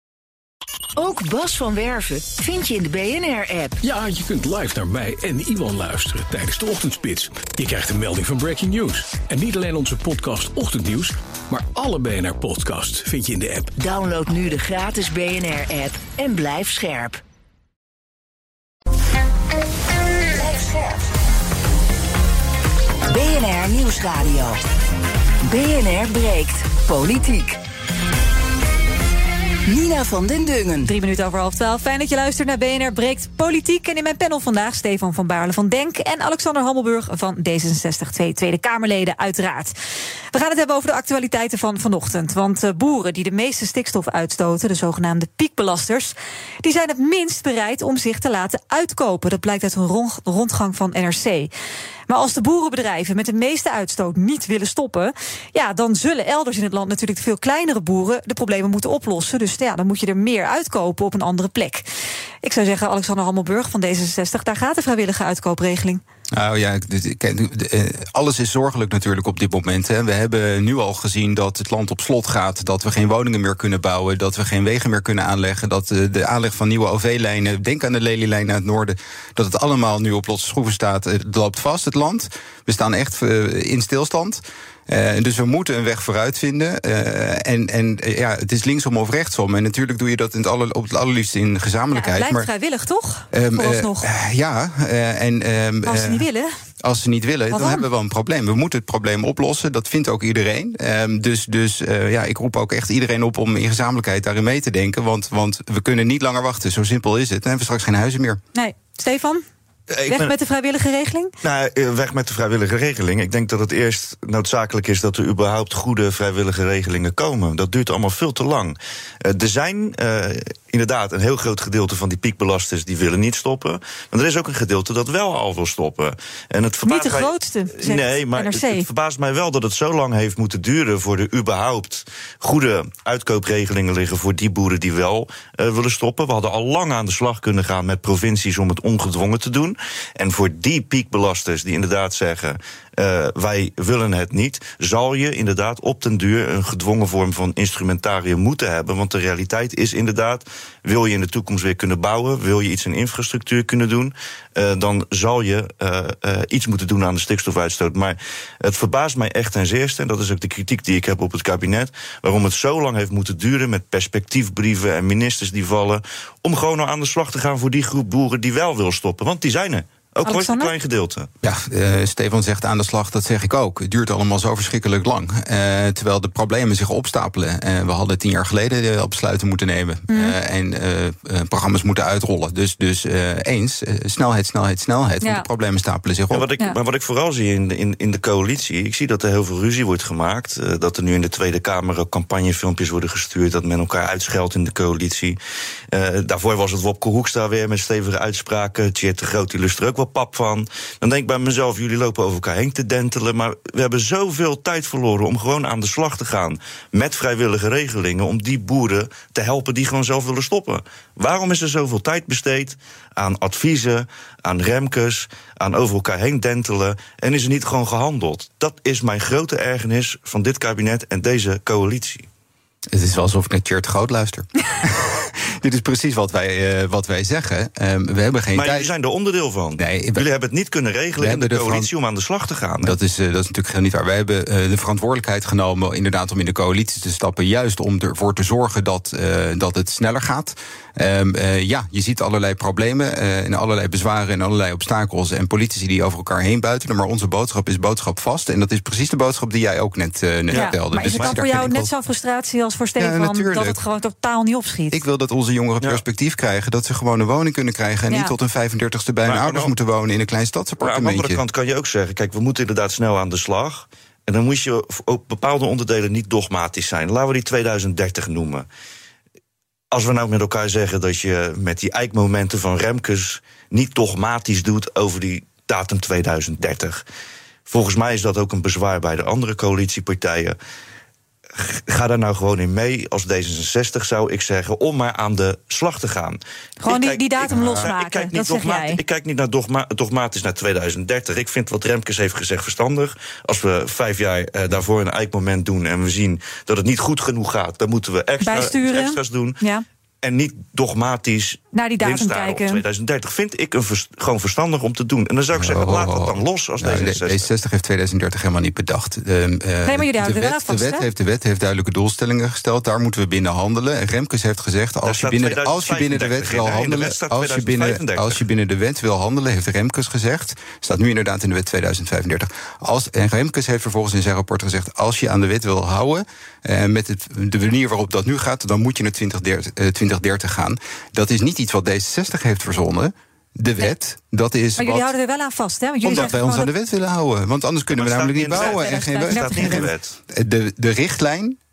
Ook Bas van Werven vind je in de B N R-app. Ja, je kunt live naar mij en Iwan luisteren tijdens de ochtendspits. Je krijgt een melding van Breaking News. En niet alleen onze podcast Ochtendnieuws, maar alle B N R-podcasts vind je in de app. Download nu de gratis B N R-app en blijf scherp. Blijf scherp. B N R Nieuwsradio. B N R Breekt Politiek. Nina van den Dungen. Drie minuten over half twaalf. Fijn dat je luistert naar B N R Breekt Politiek. En in mijn panel vandaag Stefan van Baarle van Denk en Alexander Hammelburg van D zesenzestig, twee Tweede Kamerleden uiteraard. We gaan het hebben over de actualiteiten van vanochtend. Want uh, boeren die de meeste stikstof uitstoten, de zogenaamde piekbelasters, die zijn het minst bereid om zich te laten uitkopen. Dat blijkt uit een rond, rondgang van N R C. Maar als de boerenbedrijven met de meeste uitstoot niet willen stoppen, ja, dan zullen elders in het land natuurlijk de veel kleinere boeren de problemen moeten oplossen. Dus ja, dan moet je er meer uitkopen op een andere plek. Ik zou zeggen, Alexander Hammelburg van D zesenzestig, daar gaat de vrijwillige uitkoopregeling. Nou ja, alles is zorgelijk natuurlijk op dit moment. Hè. We hebben nu al gezien dat het land op slot gaat, dat we geen woningen meer kunnen bouwen, dat we geen wegen meer kunnen aanleggen, dat de aanleg van nieuwe O V-lijnen, denk aan de Lelylijn naar het noorden, dat het allemaal nu op losse schroeven staat. Het loopt vast, het land. We staan echt in stilstand. Uh, dus we moeten een weg vooruit vinden. Uh, en en uh, ja, het is linksom of rechtsom. En natuurlijk doe je dat in het aller, op het allerliefst in gezamenlijkheid. Ja, het blijft maar, vrijwillig, toch? Um, Vooralsnog. Uh, ja. Uh, en, um, als ze niet willen? Als ze niet willen, dan, dan hebben we wel een probleem. We moeten het probleem oplossen, dat vindt ook iedereen. Um, dus dus uh, ja, ik roep ook echt iedereen op om in gezamenlijkheid daarin mee te denken. Want, want we kunnen niet langer wachten, zo simpel is het. Dan hebben we straks geen huizen meer. Nee. Stefan? Ik weg ben, met de vrijwillige regeling? Nou, weg met de vrijwillige regeling. Ik denk dat het eerst noodzakelijk is dat er überhaupt goede vrijwillige regelingen komen. Dat duurt allemaal veel te lang. Uh, er zijn uh, inderdaad een heel groot gedeelte van die piekbelasters die willen niet stoppen. Maar er is ook een gedeelte dat wel al wil stoppen. En het niet de mij, grootste, zegt Nee, maar N R C. het, het verbaast mij wel dat het zo lang heeft moeten duren voor er überhaupt goede uitkoopregelingen liggen voor die boeren die wel uh, willen stoppen. We hadden al lang aan de slag kunnen gaan met provincies om het ongedwongen te doen. En voor die piekbelasters die inderdaad zeggen, Uh, wij willen het niet, zal je inderdaad op den duur een gedwongen vorm van instrumentarium moeten hebben. Want de realiteit is inderdaad, wil je in de toekomst weer kunnen bouwen, wil je iets in infrastructuur kunnen doen, uh, dan zal je uh, uh, iets moeten doen aan de stikstofuitstoot. Maar het verbaast mij echt ten zeerste, en dat is ook de kritiek die ik heb op het kabinet, waarom het zo lang heeft moeten duren met perspectiefbrieven en ministers die vallen, om gewoon al aan de slag te gaan voor die groep boeren die wel wil stoppen. Want die zijn er. Ook ooit een klein gedeelte. Ja, uh, Stefan zegt aan de slag, dat zeg ik ook. Het duurt allemaal zo verschrikkelijk lang. Uh, terwijl de problemen zich opstapelen. Uh, we hadden tien jaar geleden al besluiten moeten nemen. Mm. Uh, en uh, uh, programma's moeten uitrollen. Dus, dus uh, eens, uh, snelheid, snelheid, snelheid. Ja. Want de problemen stapelen zich op. Ja, wat ik, ja. Maar wat ik vooral zie in de, in, in de coalitie, ik zie dat er heel veel ruzie wordt gemaakt. Uh, dat er nu in de Tweede Kamer ook campagnefilmpjes worden gestuurd, dat men elkaar uitscheldt in de coalitie. Uh, daarvoor was het Wopke Hoekstra weer met stevige uitspraken. Tjeerd de Groot, die lust er ook wel pap van. Dan denk ik bij mezelf, jullie lopen over elkaar heen te dentelen. Maar we hebben zoveel tijd verloren om gewoon aan de slag te gaan met vrijwillige regelingen, om die boeren te helpen die gewoon zelf willen stoppen. Waarom is er zoveel tijd besteed aan adviezen, aan remkes, aan over elkaar heen dentelen, en is er niet gewoon gehandeld? Dat is mijn grote ergernis van dit kabinet en deze coalitie. Het is wel alsof ik naar Tjeerd de Groot luister. Dit is precies wat wij, uh, wat wij zeggen. Um, we hebben geen maar tijd. jullie zijn er onderdeel van. Nee, we, jullie hebben het niet kunnen regelen in de, de coalitie van, om aan de slag te gaan. Dat is, uh, dat is natuurlijk heel niet waar. Wij hebben uh, de verantwoordelijkheid genomen inderdaad om in de coalitie te stappen, juist om ervoor te zorgen dat, uh, dat het sneller gaat. Um, uh, ja, je ziet allerlei problemen uh, en allerlei bezwaren en allerlei obstakels en politici die over elkaar heen buitelen. Maar onze boodschap is boodschap vast. En dat is precies de boodschap die jij ook net, uh, net ja, vertelde. Maar is het dus dan voor jou net zo'n frustratie als voor Stefan, ja, dat het gewoon totaal niet opschiet? Ik wil dat onze jongeren ja. perspectief krijgen, dat ze gewoon een woning kunnen krijgen en ja. niet tot hun vijfendertigste bij hun ouders dan moeten wonen in een klein stadsappartementje. Maar aan de andere kant kan je ook zeggen, kijk, we moeten inderdaad snel aan de slag. En dan moet je op bepaalde onderdelen niet dogmatisch zijn. Laten we die tweeduizend dertig noemen. Als we nou met elkaar zeggen dat je met die eikmomenten van Remkes niet dogmatisch doet over die datum tweeduizend dertig. Volgens mij is dat ook een bezwaar bij de andere coalitiepartijen. Ga daar nou gewoon in mee. Als D zesenzestig zou ik zeggen, om maar aan de slag te gaan. Gewoon die, kijk, die datum ik, losmaken, ik kijk dat zeg jij. Ik kijk niet naar dogma, dogmatisch naar tweeduizend dertig. Ik vind wat Remkes heeft gezegd verstandig. Als we vijf jaar uh, daarvoor een eikmoment doen en we zien dat het niet goed genoeg gaat, dan moeten we extra, extra's doen. Ja. En niet dogmatisch naar die datum kijken. Op tweeduizend dertig vind ik een vers, gewoon verstandig om te doen. En dan zou ik zeggen, oh, oh, oh. laat dat dan los als nou, D zesenzestig. D zesenzestig heeft tweeduizend dertig helemaal niet bedacht. Uh, uh, nee, maar jullie houden er wel vast, de wet, heeft, de wet heeft duidelijke doelstellingen gesteld. Daar moeten we binnen handelen. En Remkes heeft gezegd, als je binnen, als je binnen de wet wil handelen, als je, binnen, als je binnen de wet wil handelen, heeft Remkes gezegd, staat nu inderdaad in de wet tweeduizend vijfendertig. Als, en Remkes heeft vervolgens in zijn rapport gezegd, als je aan de wet wil houden, uh, met het, de manier waarop dat nu gaat, dan moet je naar twintig dertig gaan. Dat is niet iets wat D zesenzestig heeft verzonnen. De wet, nee. dat is. Maar jullie wat, houden er wel aan vast, hè? Want jullie omdat wij ons aan de wet willen houden. Want anders kunnen we namelijk niet bouwen. En geen staat niet in de wet. De, de richtlijn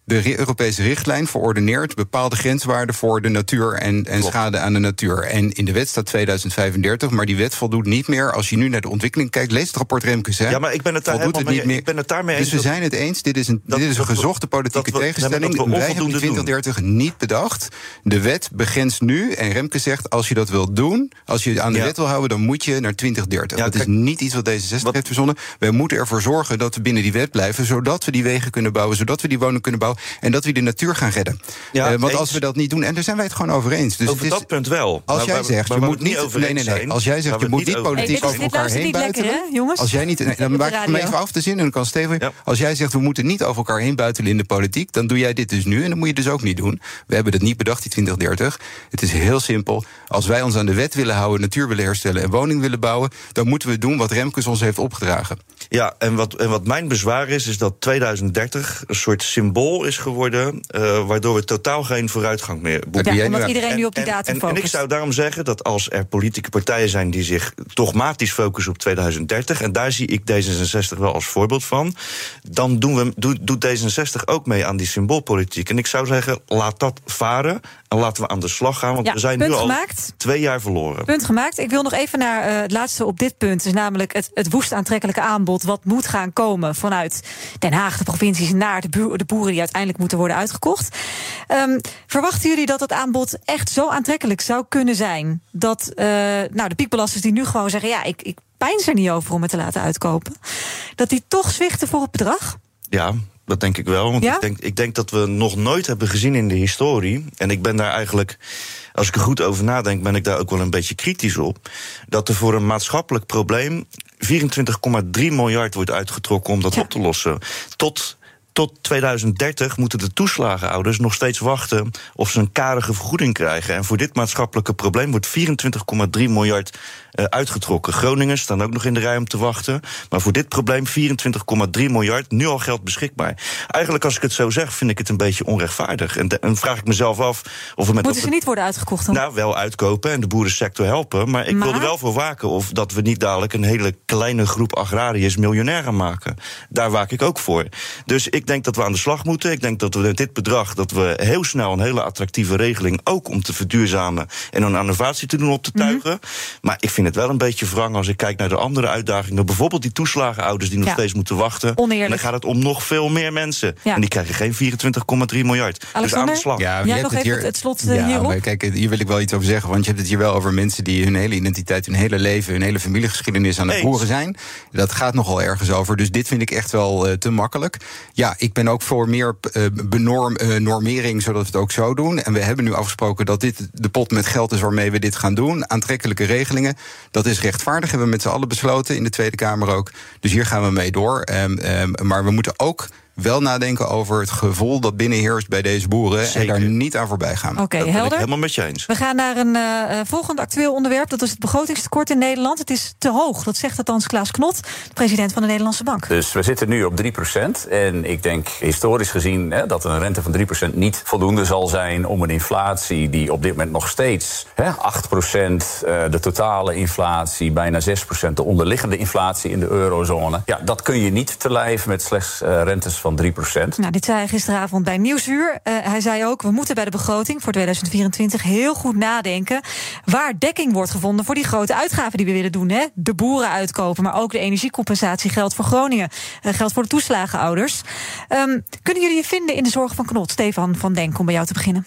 De Europese richtlijn verordeneert bepaalde grenswaarden voor de natuur en, en schade aan de natuur. En in de wet staat tweeduizend vijfendertig, maar die wet voldoet niet meer. Als je nu naar de ontwikkeling kijkt, lees het rapport Remkes. Hè, ja, maar ik ben het daar voldoet het mee, niet meer. Ik ben het daarmee eens. Dus we zijn het eens. Dit is een, dat, dit is een dat gezochte politieke dat we, tegenstelling. dat we Wij hebben die twintig dertig niet bedacht. De wet begrenst nu. En Remkes zegt, als je dat wilt doen, als je aan de ja. wet wil houden, dan moet je naar twintig dertig. Ja, dat kijk, is niet iets wat D zesenzestig wat, heeft verzonnen. Wij moeten ervoor zorgen dat we binnen die wet blijven, zodat we die wegen kunnen bouwen, zodat we die woningen kunnen bouwen en dat we de natuur gaan redden. Ja, uh, want eens. Als we dat niet doen, en daar zijn wij het gewoon over eens. Dus over het is, dat punt wel. Als maar, jij maar, zegt, maar, je maar moet niet over nee, nee, nee. Als jij zegt, je moet niet politiek hey, over elkaar heen buitelen. Lekker, hè, jongens? Als jij niet, nee, dan maak ik me even af te zin en dan kan Steven. Ja. Als jij zegt, we moeten niet over elkaar heen buitelen in de politiek, dan doe jij dit dus nu en dan moet je dus ook niet doen. We hebben dat niet bedacht, die twintig dertig. Het is heel simpel. Als wij ons aan de wet willen houden, natuur willen herstellen en woning willen bouwen, dan moeten we doen wat Remkes ons heeft opgedragen. Ja, en wat, en wat mijn bezwaar is, is dat tweeduizend dertig een soort symbool is geworden, uh, waardoor we totaal geen vooruitgang meer boeken. Ja, omdat iedereen nu op die en, datum en, focust. En ik zou daarom zeggen dat als er politieke partijen zijn die zich dogmatisch focussen op tweeduizend dertig, en daar zie ik D zesenzestig wel als voorbeeld van, dan doen we, doet, doet D zesenzestig ook mee aan die symboolpolitiek. En ik zou zeggen, laat dat varen en laten we aan de slag gaan, want ja, we zijn nu al gemaakt. twee jaar verloren. Punt gemaakt. Ik wil nog even naar uh, het laatste op dit punt, dus namelijk het, het woest aantrekkelijke aanbod wat moet gaan komen vanuit Den Haag, de provincies, naar de, bu- de boeren die uiteindelijk moeten worden uitgekocht. Um, verwachten jullie dat het aanbod echt zo aantrekkelijk zou kunnen zijn dat uh, nou, de piekbelasters die nu gewoon zeggen, ja, ik, ik peins er niet over om het te laten uitkopen, dat die toch zwichten voor het bedrag? Ja, dat denk ik wel. Want ja? ik, denk, ik denk dat we nog nooit hebben gezien in de historie, en ik ben daar eigenlijk, als ik er goed over nadenk, ben ik daar ook wel een beetje kritisch op, dat er voor een maatschappelijk probleem vierentwintig komma drie miljard wordt uitgetrokken om dat ja. op te lossen. Tot Tot tweeduizend dertig moeten de toeslagenouders nog steeds wachten of ze een karige vergoeding krijgen. En voor dit maatschappelijke probleem wordt vierentwintig komma drie miljard uh, uitgetrokken. Groningen staan ook nog in de rij om te wachten. Maar voor dit probleem vierentwintig komma drie miljard, nu al geld beschikbaar. Eigenlijk, als ik het zo zeg, vind ik het een beetje onrechtvaardig. En dan vraag ik mezelf af of we met... Moeten ze niet worden uitgekocht dan? Nou, wel uitkopen en de boerensector helpen. Maar ik maar... wil er wel voor waken of dat we niet dadelijk een hele kleine groep agrariërs miljonair gaan maken. Daar waak ik ook voor. Dus ik Ik denk dat we aan de slag moeten. Ik denk dat we met dit bedrag dat we heel snel een hele attractieve regeling, ook om te verduurzamen en een innovatie te doen, op te tuigen. Mm-hmm. Maar ik vind het wel een beetje wrang als ik kijk naar de andere uitdagingen. Bijvoorbeeld die toeslagenouders die nog ja. steeds moeten wachten. Oneerlijk. En dan gaat het om nog veel meer mensen. Ja. En die krijgen geen vierentwintig komma drie miljard. Alexander? Dus aan de slag. Ja, jij nog even hier, het slot uh, ja, hierop? Maar kijk, hier wil ik wel iets over zeggen. Want je hebt het hier wel over mensen die hun hele identiteit, hun hele leven, hun hele familiegeschiedenis aan het boeren zijn. Dat gaat nogal ergens over. Dus dit vind ik echt wel uh, te makkelijk. Ja, ik ben ook voor meer uh, benorm, uh, normering, zodat we het ook zo doen. En we hebben nu afgesproken dat dit de pot met geld is waarmee we dit gaan doen. Aantrekkelijke regelingen. Dat is rechtvaardig, hebben we met z'n allen besloten, in de Tweede Kamer ook. Dus hier gaan we mee door. Um, um, maar we moeten ook wel nadenken over het gevoel dat binnenheerst bij deze boeren. Zeker. En daar niet aan voorbij gaan. Oké, okay, dat ben helder. ik helemaal met je eens. We gaan naar een uh, volgend actueel onderwerp. Dat is het begrotingstekort in Nederland. Het is te hoog. Dat zegt althans Klaas Knot, president van de Nederlandse Bank. Dus we zitten nu op drie procent. En ik denk historisch gezien hè, dat een rente van drie procent niet voldoende zal zijn om een inflatie die op dit moment nog steeds hè, acht procent, uh, de totale inflatie, bijna zes procent, de onderliggende inflatie in de eurozone. Ja, dat kun je niet te lijf met slechts uh, rentes van drie procent. Nou, dit zei hij gisteravond bij Nieuwsuur. Uh, hij zei ook, we moeten bij de begroting voor tweeduizend vierentwintig heel goed nadenken waar dekking wordt gevonden voor die grote uitgaven die we willen doen. Hè? De boeren uitkopen, maar ook de energiecompensatie geldt voor Groningen. Uh, geldt voor de toeslagenouders. Um, kunnen jullie je vinden in de zorgen van Knot? Stefan van Denk, om bij jou te beginnen.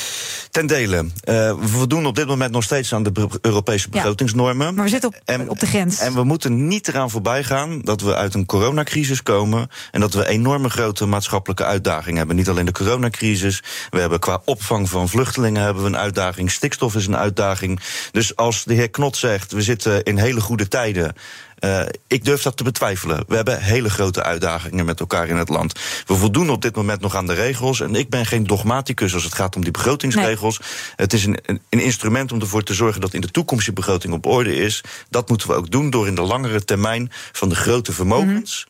Ten dele. Uh, we voldoen op dit moment nog steeds aan de be- Europese begrotingsnormen. Ja, maar we zitten op, en, op de grens. En we moeten niet eraan voorbij gaan dat we uit een coronacrisis komen en dat we enorme grote maatschappelijke uitdagingen hebben. Niet alleen de coronacrisis. We hebben qua opvang van vluchtelingen hebben we een uitdaging. Stikstof is een uitdaging. Dus als de heer Knot zegt, we zitten in hele goede tijden. Uh, ik durf dat te betwijfelen. We hebben hele grote uitdagingen met elkaar in het land. We voldoen op dit moment nog aan de regels. En ik ben geen dogmaticus als het gaat om die begrotingsregels. Nee. Het is een, een, een instrument om ervoor te zorgen dat in de toekomst die begroting op orde is. Dat moeten we ook doen door in de langere termijn van de grote vermogens... Mm-hmm.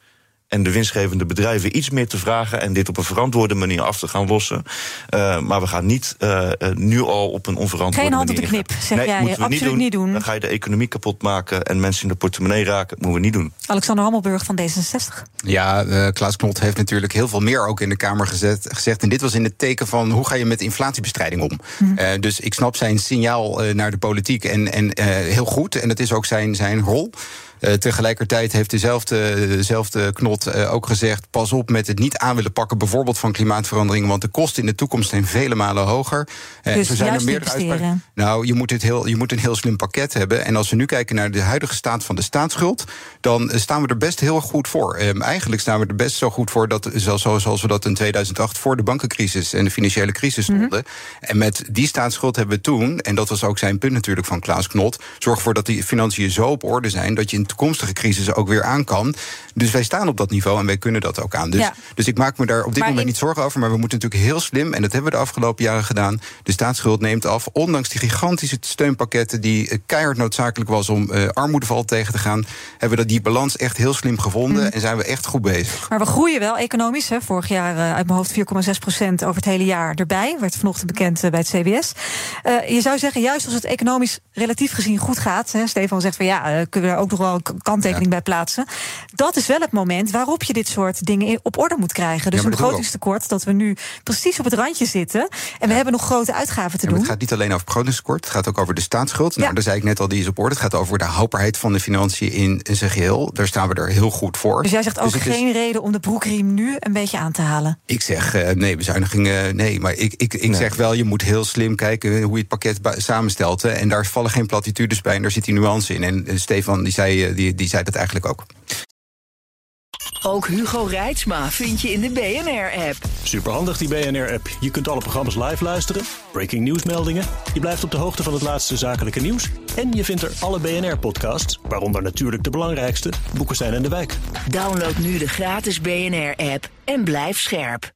en de winstgevende bedrijven iets meer te vragen en dit op een verantwoorde manier af te gaan lossen. Uh, maar we gaan niet uh, uh, nu al op een onverantwoorde manier. Geen hand op de knip, zeg nee, jij. Moeten we Absoluut niet doen. niet doen. Dan ga je de economie kapot maken en mensen in de portemonnee raken. Dat moeten we niet doen. Alexander Hammelburg van D zesenzestig. Ja, uh, Klaas Knot heeft natuurlijk heel veel meer ook in de Kamer gezet, gezegd. En dit was in het teken van hoe ga je met inflatiebestrijding om. Mm. Uh, dus ik snap zijn signaal uh, naar de politiek en, en uh, heel goed. En dat is ook zijn, zijn rol. Uh, tegelijkertijd heeft dezelfde, dezelfde Knot uh, ook gezegd, pas op met het niet aan willen pakken, bijvoorbeeld van klimaatverandering, want de kosten in de toekomst zijn vele malen hoger. Uh, dus zo zijn juist er meerdere uitspraken. Nou, je moet, het heel, je moet een heel slim pakket hebben. En als we nu kijken naar de huidige staat van de staatsschuld, dan staan we er best heel goed voor. Um, eigenlijk staan we er best zo goed voor, dat, zoals, zoals we dat in tweeduizend acht voor de bankencrisis en de financiële crisis stonden. Mm-hmm. En met die staatsschuld hebben we toen, en dat was ook zijn punt natuurlijk van Klaas Knot, zorg ervoor dat die financiën zo op orde zijn dat je in toekomstige crisis ook weer aan kan. Dus wij staan op dat niveau en wij kunnen dat ook aan. Dus, ja. dus ik maak me daar op dit maar moment in... niet zorgen over. Maar we moeten natuurlijk heel slim, en dat hebben we de afgelopen jaren gedaan, de staatsschuld neemt af. Ondanks die gigantische steunpakketten die keihard noodzakelijk was om uh, armoedeval tegen te gaan, hebben we dat die balans echt heel slim gevonden mm. en zijn we echt goed bezig. Maar we groeien wel economisch. Hè. Vorig jaar uh, uit mijn hoofd vier komma zes procent over het hele jaar erbij. Werd vanochtend bekend uh, bij het C B S. Uh, je zou zeggen, juist als het economisch relatief gezien goed gaat, hè, Stefan zegt van ja, uh, kunnen we er ook nog wel een kanttekening ja. bij plaatsen. Dat is wel het moment waarop je dit soort dingen op orde moet krijgen. Dus ja, een begrotingstekort dat we nu precies op het randje zitten. En we ja. hebben nog grote uitgaven te ja, doen. Het gaat niet alleen over het begrotingstekort, het gaat ook over de staatsschuld. Ja. Nou, daar zei ik net al, die is op orde. Het gaat over de houdbaarheid van de financiën in zijn geheel. Daar staan we er heel goed voor. Dus jij zegt ook dus geen is... reden om de broekriem nu een beetje aan te halen? Ik zeg uh, nee, bezuinigingen, nee. Maar ik, ik, ik nee. zeg wel, je moet heel slim kijken hoe je het pakket samenstelt. Hè. En daar vallen geen platitudes bij en daar zit die nuance in. En uh, Stefan, die zei, uh, die, die zei dat eigenlijk ook. Ook Hugo Reitsma vind je in de B N R-app. Superhandig die B N R-app. Je kunt alle programma's live luisteren, breaking nieuwsmeldingen, je blijft op de hoogte van het laatste zakelijke nieuws en je vindt er alle B N R-podcasts, waaronder natuurlijk de belangrijkste, Boekenstein en de Wijk. Download nu de gratis B N R-app en blijf scherp.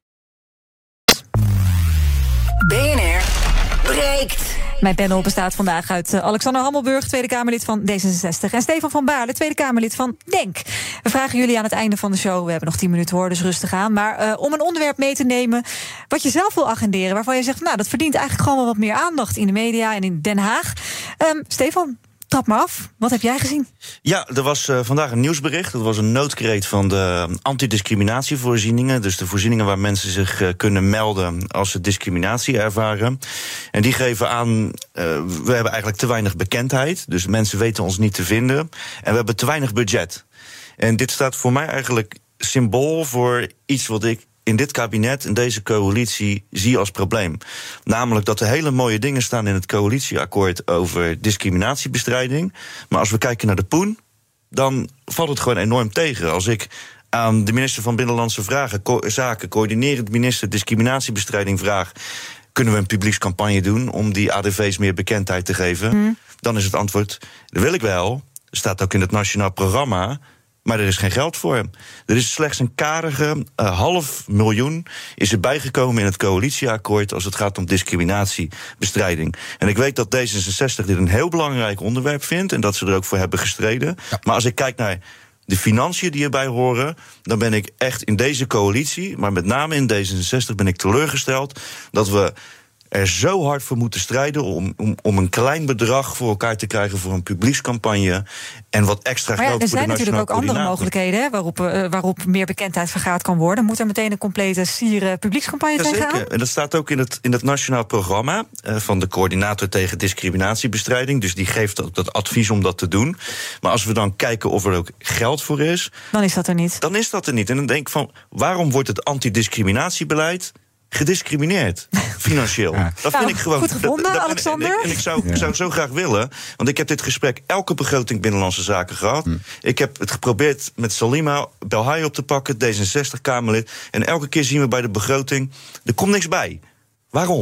B N R breekt. Mijn panel bestaat vandaag uit Alexander Hammelburg, Tweede Kamerlid van D zesenzestig... en Stefan van Baarle, Tweede Kamerlid van DENK. We vragen jullie aan het einde van de show, we hebben nog tien minuten hoor, dus rustig aan... maar uh, om een onderwerp mee te nemen wat je zelf wil agenderen, waarvan je zegt, nou, dat verdient eigenlijk gewoon wel wat meer aandacht in de media en in Den Haag. Um, Stefan, trap maar af. Wat heb jij gezien? Ja, er was uh, vandaag een nieuwsbericht. Dat was een noodkreet van de antidiscriminatievoorzieningen. Dus de voorzieningen waar mensen zich uh, kunnen melden als ze discriminatie ervaren. En die geven aan, uh, we hebben eigenlijk te weinig bekendheid. Dus mensen weten ons niet te vinden. En we hebben te weinig budget. En dit staat voor mij eigenlijk symbool voor iets wat ik in dit kabinet, in deze coalitie, zie als probleem. Namelijk dat er hele mooie dingen staan in het coalitieakkoord over discriminatiebestrijding. Maar als we kijken naar de poen, dan valt het gewoon enorm tegen. Als ik aan de minister van Binnenlandse Vragen, co- Zaken, coördinerend minister discriminatiebestrijding vraag, kunnen we een publiekscampagne doen om die A D V's meer bekendheid te geven? Mm. Dan is het antwoord, dat wil ik wel. Staat ook in het nationaal programma. Maar er is geen geld voor hem. Er is slechts een karige uh, half miljoen is er bijgekomen in het coalitieakkoord als het gaat om discriminatiebestrijding. En ik weet dat D zesenzestig dit een heel belangrijk onderwerp vindt en dat ze er ook voor hebben gestreden. Ja. Maar als ik kijk naar de financiën die erbij horen, dan ben ik echt in deze coalitie, maar met name in D zesenzestig ben ik teleurgesteld dat we er zo hard voor moeten strijden om, om, om een klein bedrag voor elkaar te krijgen voor een publiekscampagne en wat extra maar ja, geld voor de nationale er zijn natuurlijk ook andere mogelijkheden hè, waarop, uh, waarop meer bekendheid vergaard kan worden. Moet er meteen een complete sieren publiekscampagne ja, tegenaan? Zeker. En dat staat ook in het, in het nationaal programma uh, van de coördinator tegen discriminatiebestrijding. Dus die geeft ook dat advies om dat te doen. Maar als we dan kijken of er ook geld voor is, dan is dat er niet. Dan is dat er niet. En dan denk ik van, waarom wordt het antidiscriminatiebeleid gediscrimineerd, financieel? Ja. Dat vind nou, ik gewoon. Goed gevonden, dat, dat, Alexander. En ik, en ik zou, ja. zou zo graag willen, want ik heb dit gesprek elke begroting Binnenlandse Zaken gehad. Hm. Ik heb het geprobeerd met Salima Belhaai op te pakken, D zesenzestig-Kamerlid. En elke keer zien we bij de begroting, er komt niks bij. Waarom?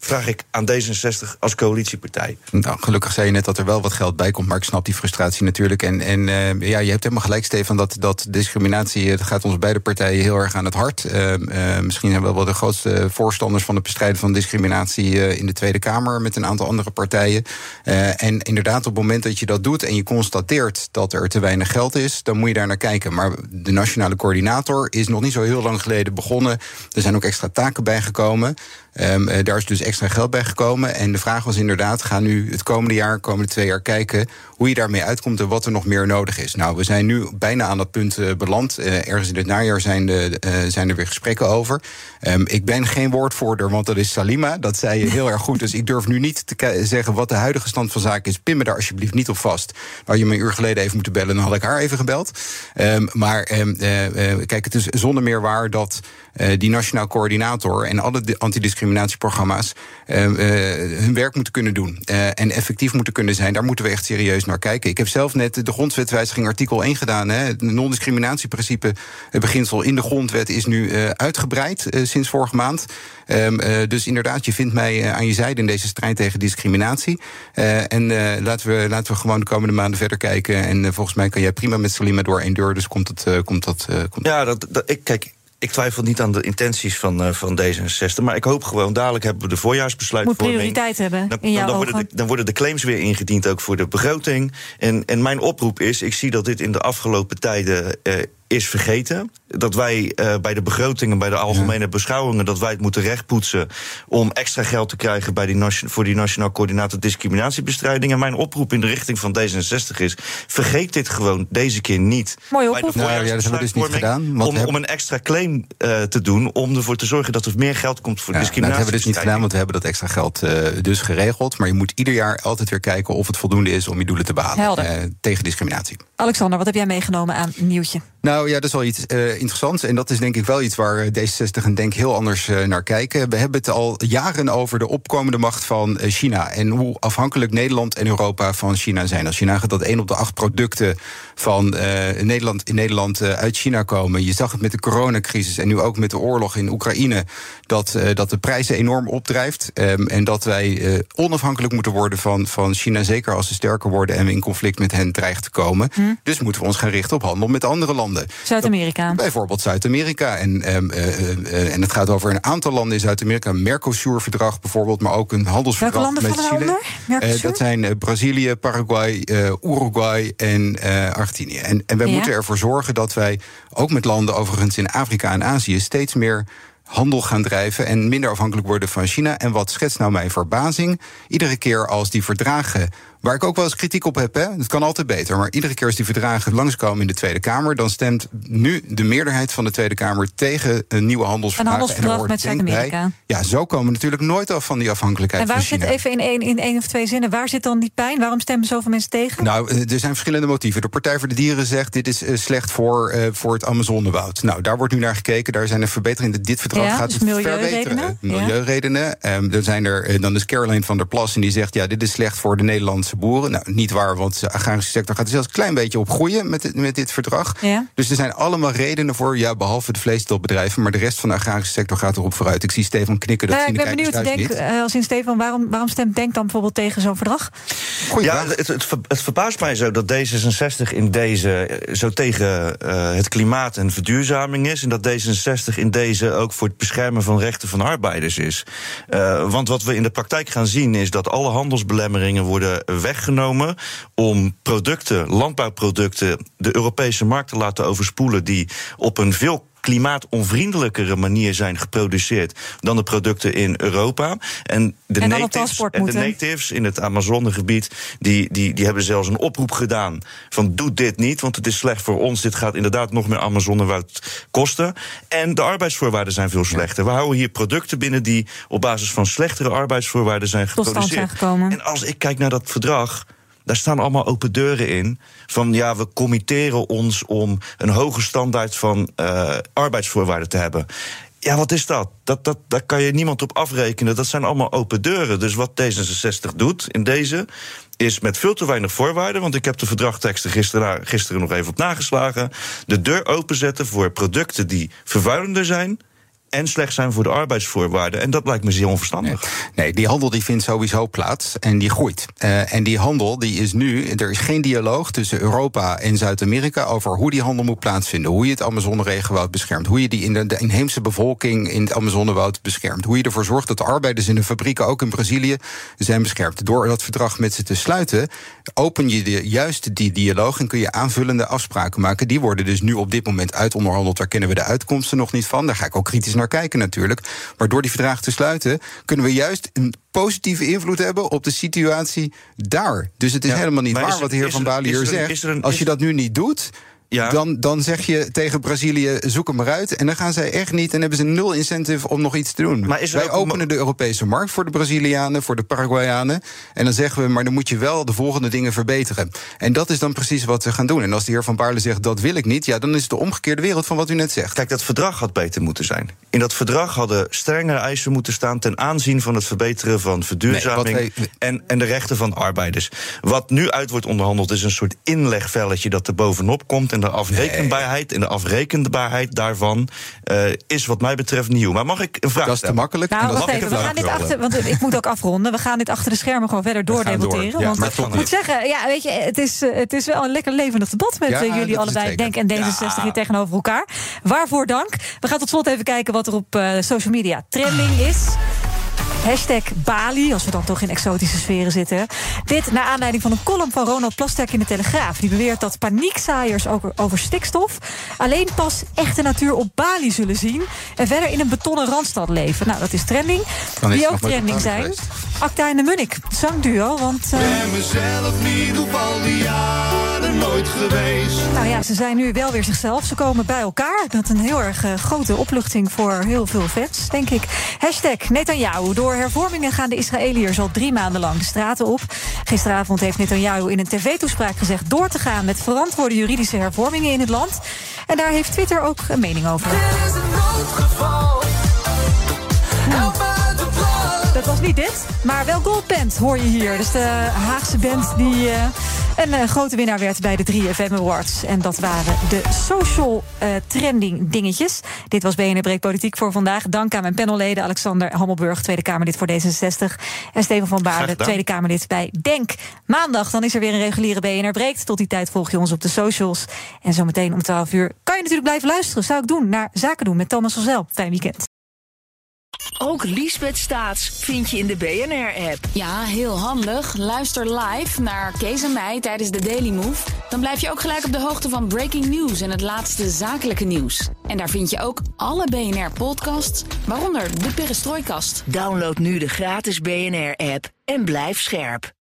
vraag ik aan D zesenzestig als coalitiepartij. Nou, gelukkig zei je net dat er wel wat geld bij komt, maar ik snap die frustratie natuurlijk. En, en uh, ja, je hebt helemaal gelijk, Stefan, dat, dat discriminatie, dat gaat ons beide partijen heel erg aan het hart. Uh, uh, misschien zijn we wel de grootste voorstanders van het bestrijden van discriminatie uh, in de Tweede Kamer met een aantal andere partijen. Uh, en inderdaad, op het moment dat je dat doet en je constateert dat er te weinig geld is, dan moet je daar naar kijken. Maar de nationale coördinator is nog niet zo heel lang geleden begonnen. Er zijn ook extra taken bijgekomen. Um, uh, daar is dus extra geld bij gekomen. En de vraag was inderdaad, ga nu het komende jaar, komende twee jaar kijken hoe je daarmee uitkomt en wat er nog meer nodig is. Nou, we zijn nu bijna aan dat punt uh, beland. Uh, ergens in het najaar zijn, de, uh, zijn er weer gesprekken over. Um, ik ben geen woordvoerder, want dat is Salima. Dat zei je heel erg goed. Dus ik durf nu niet te k- zeggen wat de huidige stand van zaken is. Pin me daar alsjeblieft niet op vast. Nou, je me een uur geleden even moeten bellen, dan had ik haar even gebeld. Um, maar um, uh, uh, kijk, het is zonder meer waar dat uh, die nationaal coördinator en alle antidiscriminatieprogramma's uh, uh, hun werk moeten kunnen doen. Uh, en effectief moeten kunnen zijn. Daar moeten we echt serieus naar kijken. Ik heb zelf net de grondwetwijziging artikel één gedaan. Hè. Het non-discriminatieprincipe beginsel in de grondwet is nu uh, uitgebreid uh, sinds vorige maand. Um, uh, dus inderdaad, je vindt mij uh, aan je zijde in deze strijd tegen discriminatie. Uh, en uh, laten, we, laten we gewoon de komende maanden verder kijken. En uh, volgens mij kan jij prima met Salima door één deur. Dus komt het... Uh, komt dat, uh, komt ja, dat, dat, ik, kijk... Ik twijfel niet aan de intenties van, uh, van D zesenzestig, maar ik hoop gewoon, dadelijk hebben we de voorjaarsbesluitvorming. Moet prioriteit hebben, dan, in jouw dan, worden de, dan worden de claims weer ingediend, ook voor de begroting. En, en mijn oproep is, ik zie dat dit in de afgelopen tijden uh, is vergeten. Dat wij uh, bij de begrotingen, bij de algemene beschouwingen, dat wij het moeten rechtpoetsen om extra geld te krijgen bij die nation, voor die Nationaal Coördinator Discriminatiebestrijding. En mijn oproep in de richting van D zesenzestig is, vergeet dit gewoon deze keer niet. Mooi oproep. Nou, ja, dat hebben we dus niet gedaan. Om, om een extra claim uh, te doen, om ervoor te zorgen dat er meer geld komt voor ja, discriminatie. Dat hebben we dus niet gedaan, want we hebben dat extra geld uh, dus geregeld. Maar je moet ieder jaar altijd weer kijken of het voldoende is om je doelen te behalen. Uh, tegen discriminatie. Alexander, wat heb jij meegenomen aan nieuwtje? Nou ja, dat is wel iets uh, interessants. En dat is denk ik wel iets waar D zesenzestig en Denk heel anders uh, naar kijken. We hebben het al jaren over de opkomende macht van uh, China. En hoe afhankelijk Nederland en Europa van China zijn. Als je nagaat dat één op de acht producten van uh, Nederland, in Nederland uh, uit China komen. Je zag het met de coronacrisis en nu ook met de oorlog in Oekraïne. Dat, uh, dat de prijzen enorm opdrijft. Um, en dat wij uh, onafhankelijk moeten worden van, van China. Zeker als ze sterker worden en we in conflict met hen dreigen te komen. Hm. Dus moeten we ons gaan richten op handel met andere landen. Zuid-Amerika. Bijvoorbeeld Zuid-Amerika. En, um, uh, uh, en het gaat over een aantal landen in Zuid-Amerika. Een Mercosur-verdrag bijvoorbeeld, maar ook een handelsverdrag Welke landen met vallen Chile. Uh, dat zijn uh, Brazilië, Paraguay, uh, Uruguay en uh, Argentinië. En, en wij ja. moeten ervoor zorgen dat wij, ook met landen overigens in Afrika en Azië, steeds meer handel gaan drijven en minder afhankelijk worden van China. En wat schetst nou mijn verbazing? Iedere keer als die verdragen, waar ik ook wel eens kritiek op heb, hè, het kan altijd beter, maar iedere keer als die verdragen langskomen in de Tweede Kamer, dan stemt nu de meerderheid van de Tweede Kamer tegen een nieuwe handelsverdrag. Een handelsverdrag en met Zuid-Amerika. Ja, zo komen we natuurlijk nooit af van die afhankelijkheid van China. En waar zit, even in één, in één of twee zinnen, waar zit dan die pijn? Waarom stemmen zoveel mensen tegen? Nou, er zijn verschillende motieven. De Partij voor de Dieren zegt, dit is uh, slecht voor, uh, voor het Amazonewoud. Nou, daar wordt nu naar gekeken, daar zijn er verbeteringen. Dit verdrag ja, gaat dus het milieuredenen? verbeteren. Milieuredenen. Ja. Um, er zijn er, uh, dan is Caroline van der Plas en die zegt, ja, dit is slecht voor de Nederlandse boeren. Nou, niet waar, want de agrarische sector gaat er zelfs een klein beetje op groeien met dit, met dit verdrag. Ja. Dus er zijn allemaal redenen voor, ja, behalve de vleestelbedrijven, maar de rest van de agrarische sector gaat erop vooruit. Ik zie Stefan knikken, dat nou, zien ik de ben benieuwd, denk, niet. Uh, als in Stefan, waarom, waarom stemt Denk dan bijvoorbeeld tegen zo'n verdrag? Goeie ja, het, het, het verbaast mij zo dat D zesenzestig in deze zo tegen uh, het klimaat en verduurzaming is, en dat D zesenzestig in deze ook voor het beschermen van rechten van arbeiders is. Uh, want wat we in de praktijk gaan zien is dat alle handelsbelemmeringen worden weggenomen om producten, landbouwproducten, de Europese markt te laten overspoelen die op een veel klimaatonvriendelijkere manier zijn geproduceerd dan de producten in Europa. En de, en natives, en de natives in het Amazonegebied, die, die, die hebben zelfs een oproep gedaan van doe dit niet, want het is slecht voor ons. Dit gaat inderdaad nog meer Amazonewoud kosten. En de arbeidsvoorwaarden zijn veel slechter. We houden hier producten binnen die op basis van slechtere arbeidsvoorwaarden zijn geproduceerd. Zijn en als ik kijk naar dat verdrag, daar staan allemaal open deuren in. Van ja, we committeren ons om een hoge standaard van uh, arbeidsvoorwaarden te hebben. Ja, wat is dat? Dat, dat? Daar kan je niemand op afrekenen. Dat zijn allemaal open deuren. Dus wat D zesenzestig doet in deze is met veel te weinig voorwaarden, want ik heb de verdragteksten gisteren, gisteren nog even op nageslagen, de deur openzetten voor producten die vervuilender zijn en slecht zijn voor de arbeidsvoorwaarden. En dat lijkt me zeer onverstandig. Nee, nee die handel die vindt sowieso plaats en die groeit. Uh, en die handel die is nu, er is geen dialoog tussen Europa en Zuid-Amerika over hoe die handel moet plaatsvinden. Hoe je het Amazone-regenwoud beschermt. Hoe je die in de, de inheemse bevolking in het Amazonewoud beschermt. Hoe je ervoor zorgt dat de arbeiders in de fabrieken, ook in Brazilië, zijn beschermd. Door dat verdrag met ze te sluiten, open je de, juist die dialoog en kun je aanvullende afspraken maken. Die worden dus nu op dit moment uitonderhandeld. Daar kennen we de uitkomsten nog niet van. Daar ga ik ook kritisch naar kijken natuurlijk. Maar door die verdragen te sluiten, kunnen we juist een positieve invloed hebben op de situatie daar. Dus het is ja, helemaal niet waar er, wat de heer Van Baarle hier zegt. Een, Als je dat nu niet doet, ja. dan, dan zeg je tegen Brazilië, zoek hem maar uit. En dan gaan zij echt niet en hebben ze nul incentive om nog iets te doen. Maar Wij openen de Europese markt voor de Brazilianen, voor de Paraguayanen. En dan zeggen we, maar dan moet je wel de volgende dingen verbeteren. En dat is dan precies wat we gaan doen. En als de heer Van Baarle zegt, dat wil ik niet, ja, dan is het de omgekeerde wereld van wat u net zegt. Kijk, dat verdrag had beter moeten zijn. In dat verdrag hadden strengere eisen moeten staan ten aanzien van het verbeteren van verduurzaming nee, wij... en, en de rechten van arbeiders. Wat nu uit wordt onderhandeld is een soort inlegvelletje dat er bovenop komt. En de afrekenbaarheid nee. en de afrekenbaarheid daarvan uh, is wat mij betreft nieuw. Maar mag ik een vraag Dat is te makkelijk. Nou, wacht even, we gaan dit achter, want ik moet ook afronden. We gaan dit achter de schermen gewoon verder doordebatteren. Door. Ja, want ik moet niet. zeggen, ja, weet je, het is, het is wel een lekker levendig debat met ja, jullie allebei, Denk en D zesenzestig ja. hier tegenover elkaar. Waarvoor dank. We gaan tot slot even kijken wat er op uh, social media trending is. Hashtag Bali, als we dan toch in exotische sferen zitten. Dit naar aanleiding van een column van Ronald Plasterk in de Telegraaf. Die beweert dat paniekzaaiers over, over stikstof alleen pas echte natuur op Bali zullen zien en verder in een betonnen randstad leven. Nou, dat is trending. Die ook trending zijn. Acta en de Munnik, zangduo, want... Uh... ben mezelf niet op al die jaren nooit geweest. Nou ja, ze zijn nu wel weer zichzelf. Ze komen bij elkaar. Dat is een heel erg uh, grote opluchting voor heel veel fans, denk ik. Hashtag Netanyahu. Door hervormingen gaan de Israëliërs al drie maanden lang de straten op. Gisteravond heeft Netanyahu in een tv-toespraak gezegd door te gaan met verantwoorde juridische hervormingen in het land. En daar heeft Twitter ook een mening over. Er is een noodgeval. Help uit de vlag. Dat was niet dit, maar wel Goldband hoor je hier. Dus de Haagse band die uh, een uh, grote winnaar werd bij de drie F M Awards. En dat waren de social uh, trending dingetjes. Dit was B N R Breekt Politiek voor vandaag. Dank aan mijn panelleden Alexander Hammelburg, Tweede Kamerlid voor D zesenzestig. En Steven van Baarle, Tweede Kamerlid bij Denk. Maandag dan is er weer een reguliere B N R Breekt. Tot die tijd volg je ons op de socials. En zometeen om twaalf uur kan je natuurlijk blijven luisteren. Zou ik doen naar Zaken doen met Thomas van Zel. Fijn weekend. Ook Liesbeth Staats vind je in de B N R-app. Ja, heel handig. Luister live naar Kees en mij tijdens de Daily Move. Dan blijf je ook gelijk op de hoogte van breaking news en het laatste zakelijke nieuws. En daar vind je ook alle B N R-podcasts, waaronder de Perestrooikast. Download nu de gratis B N R-app en blijf scherp.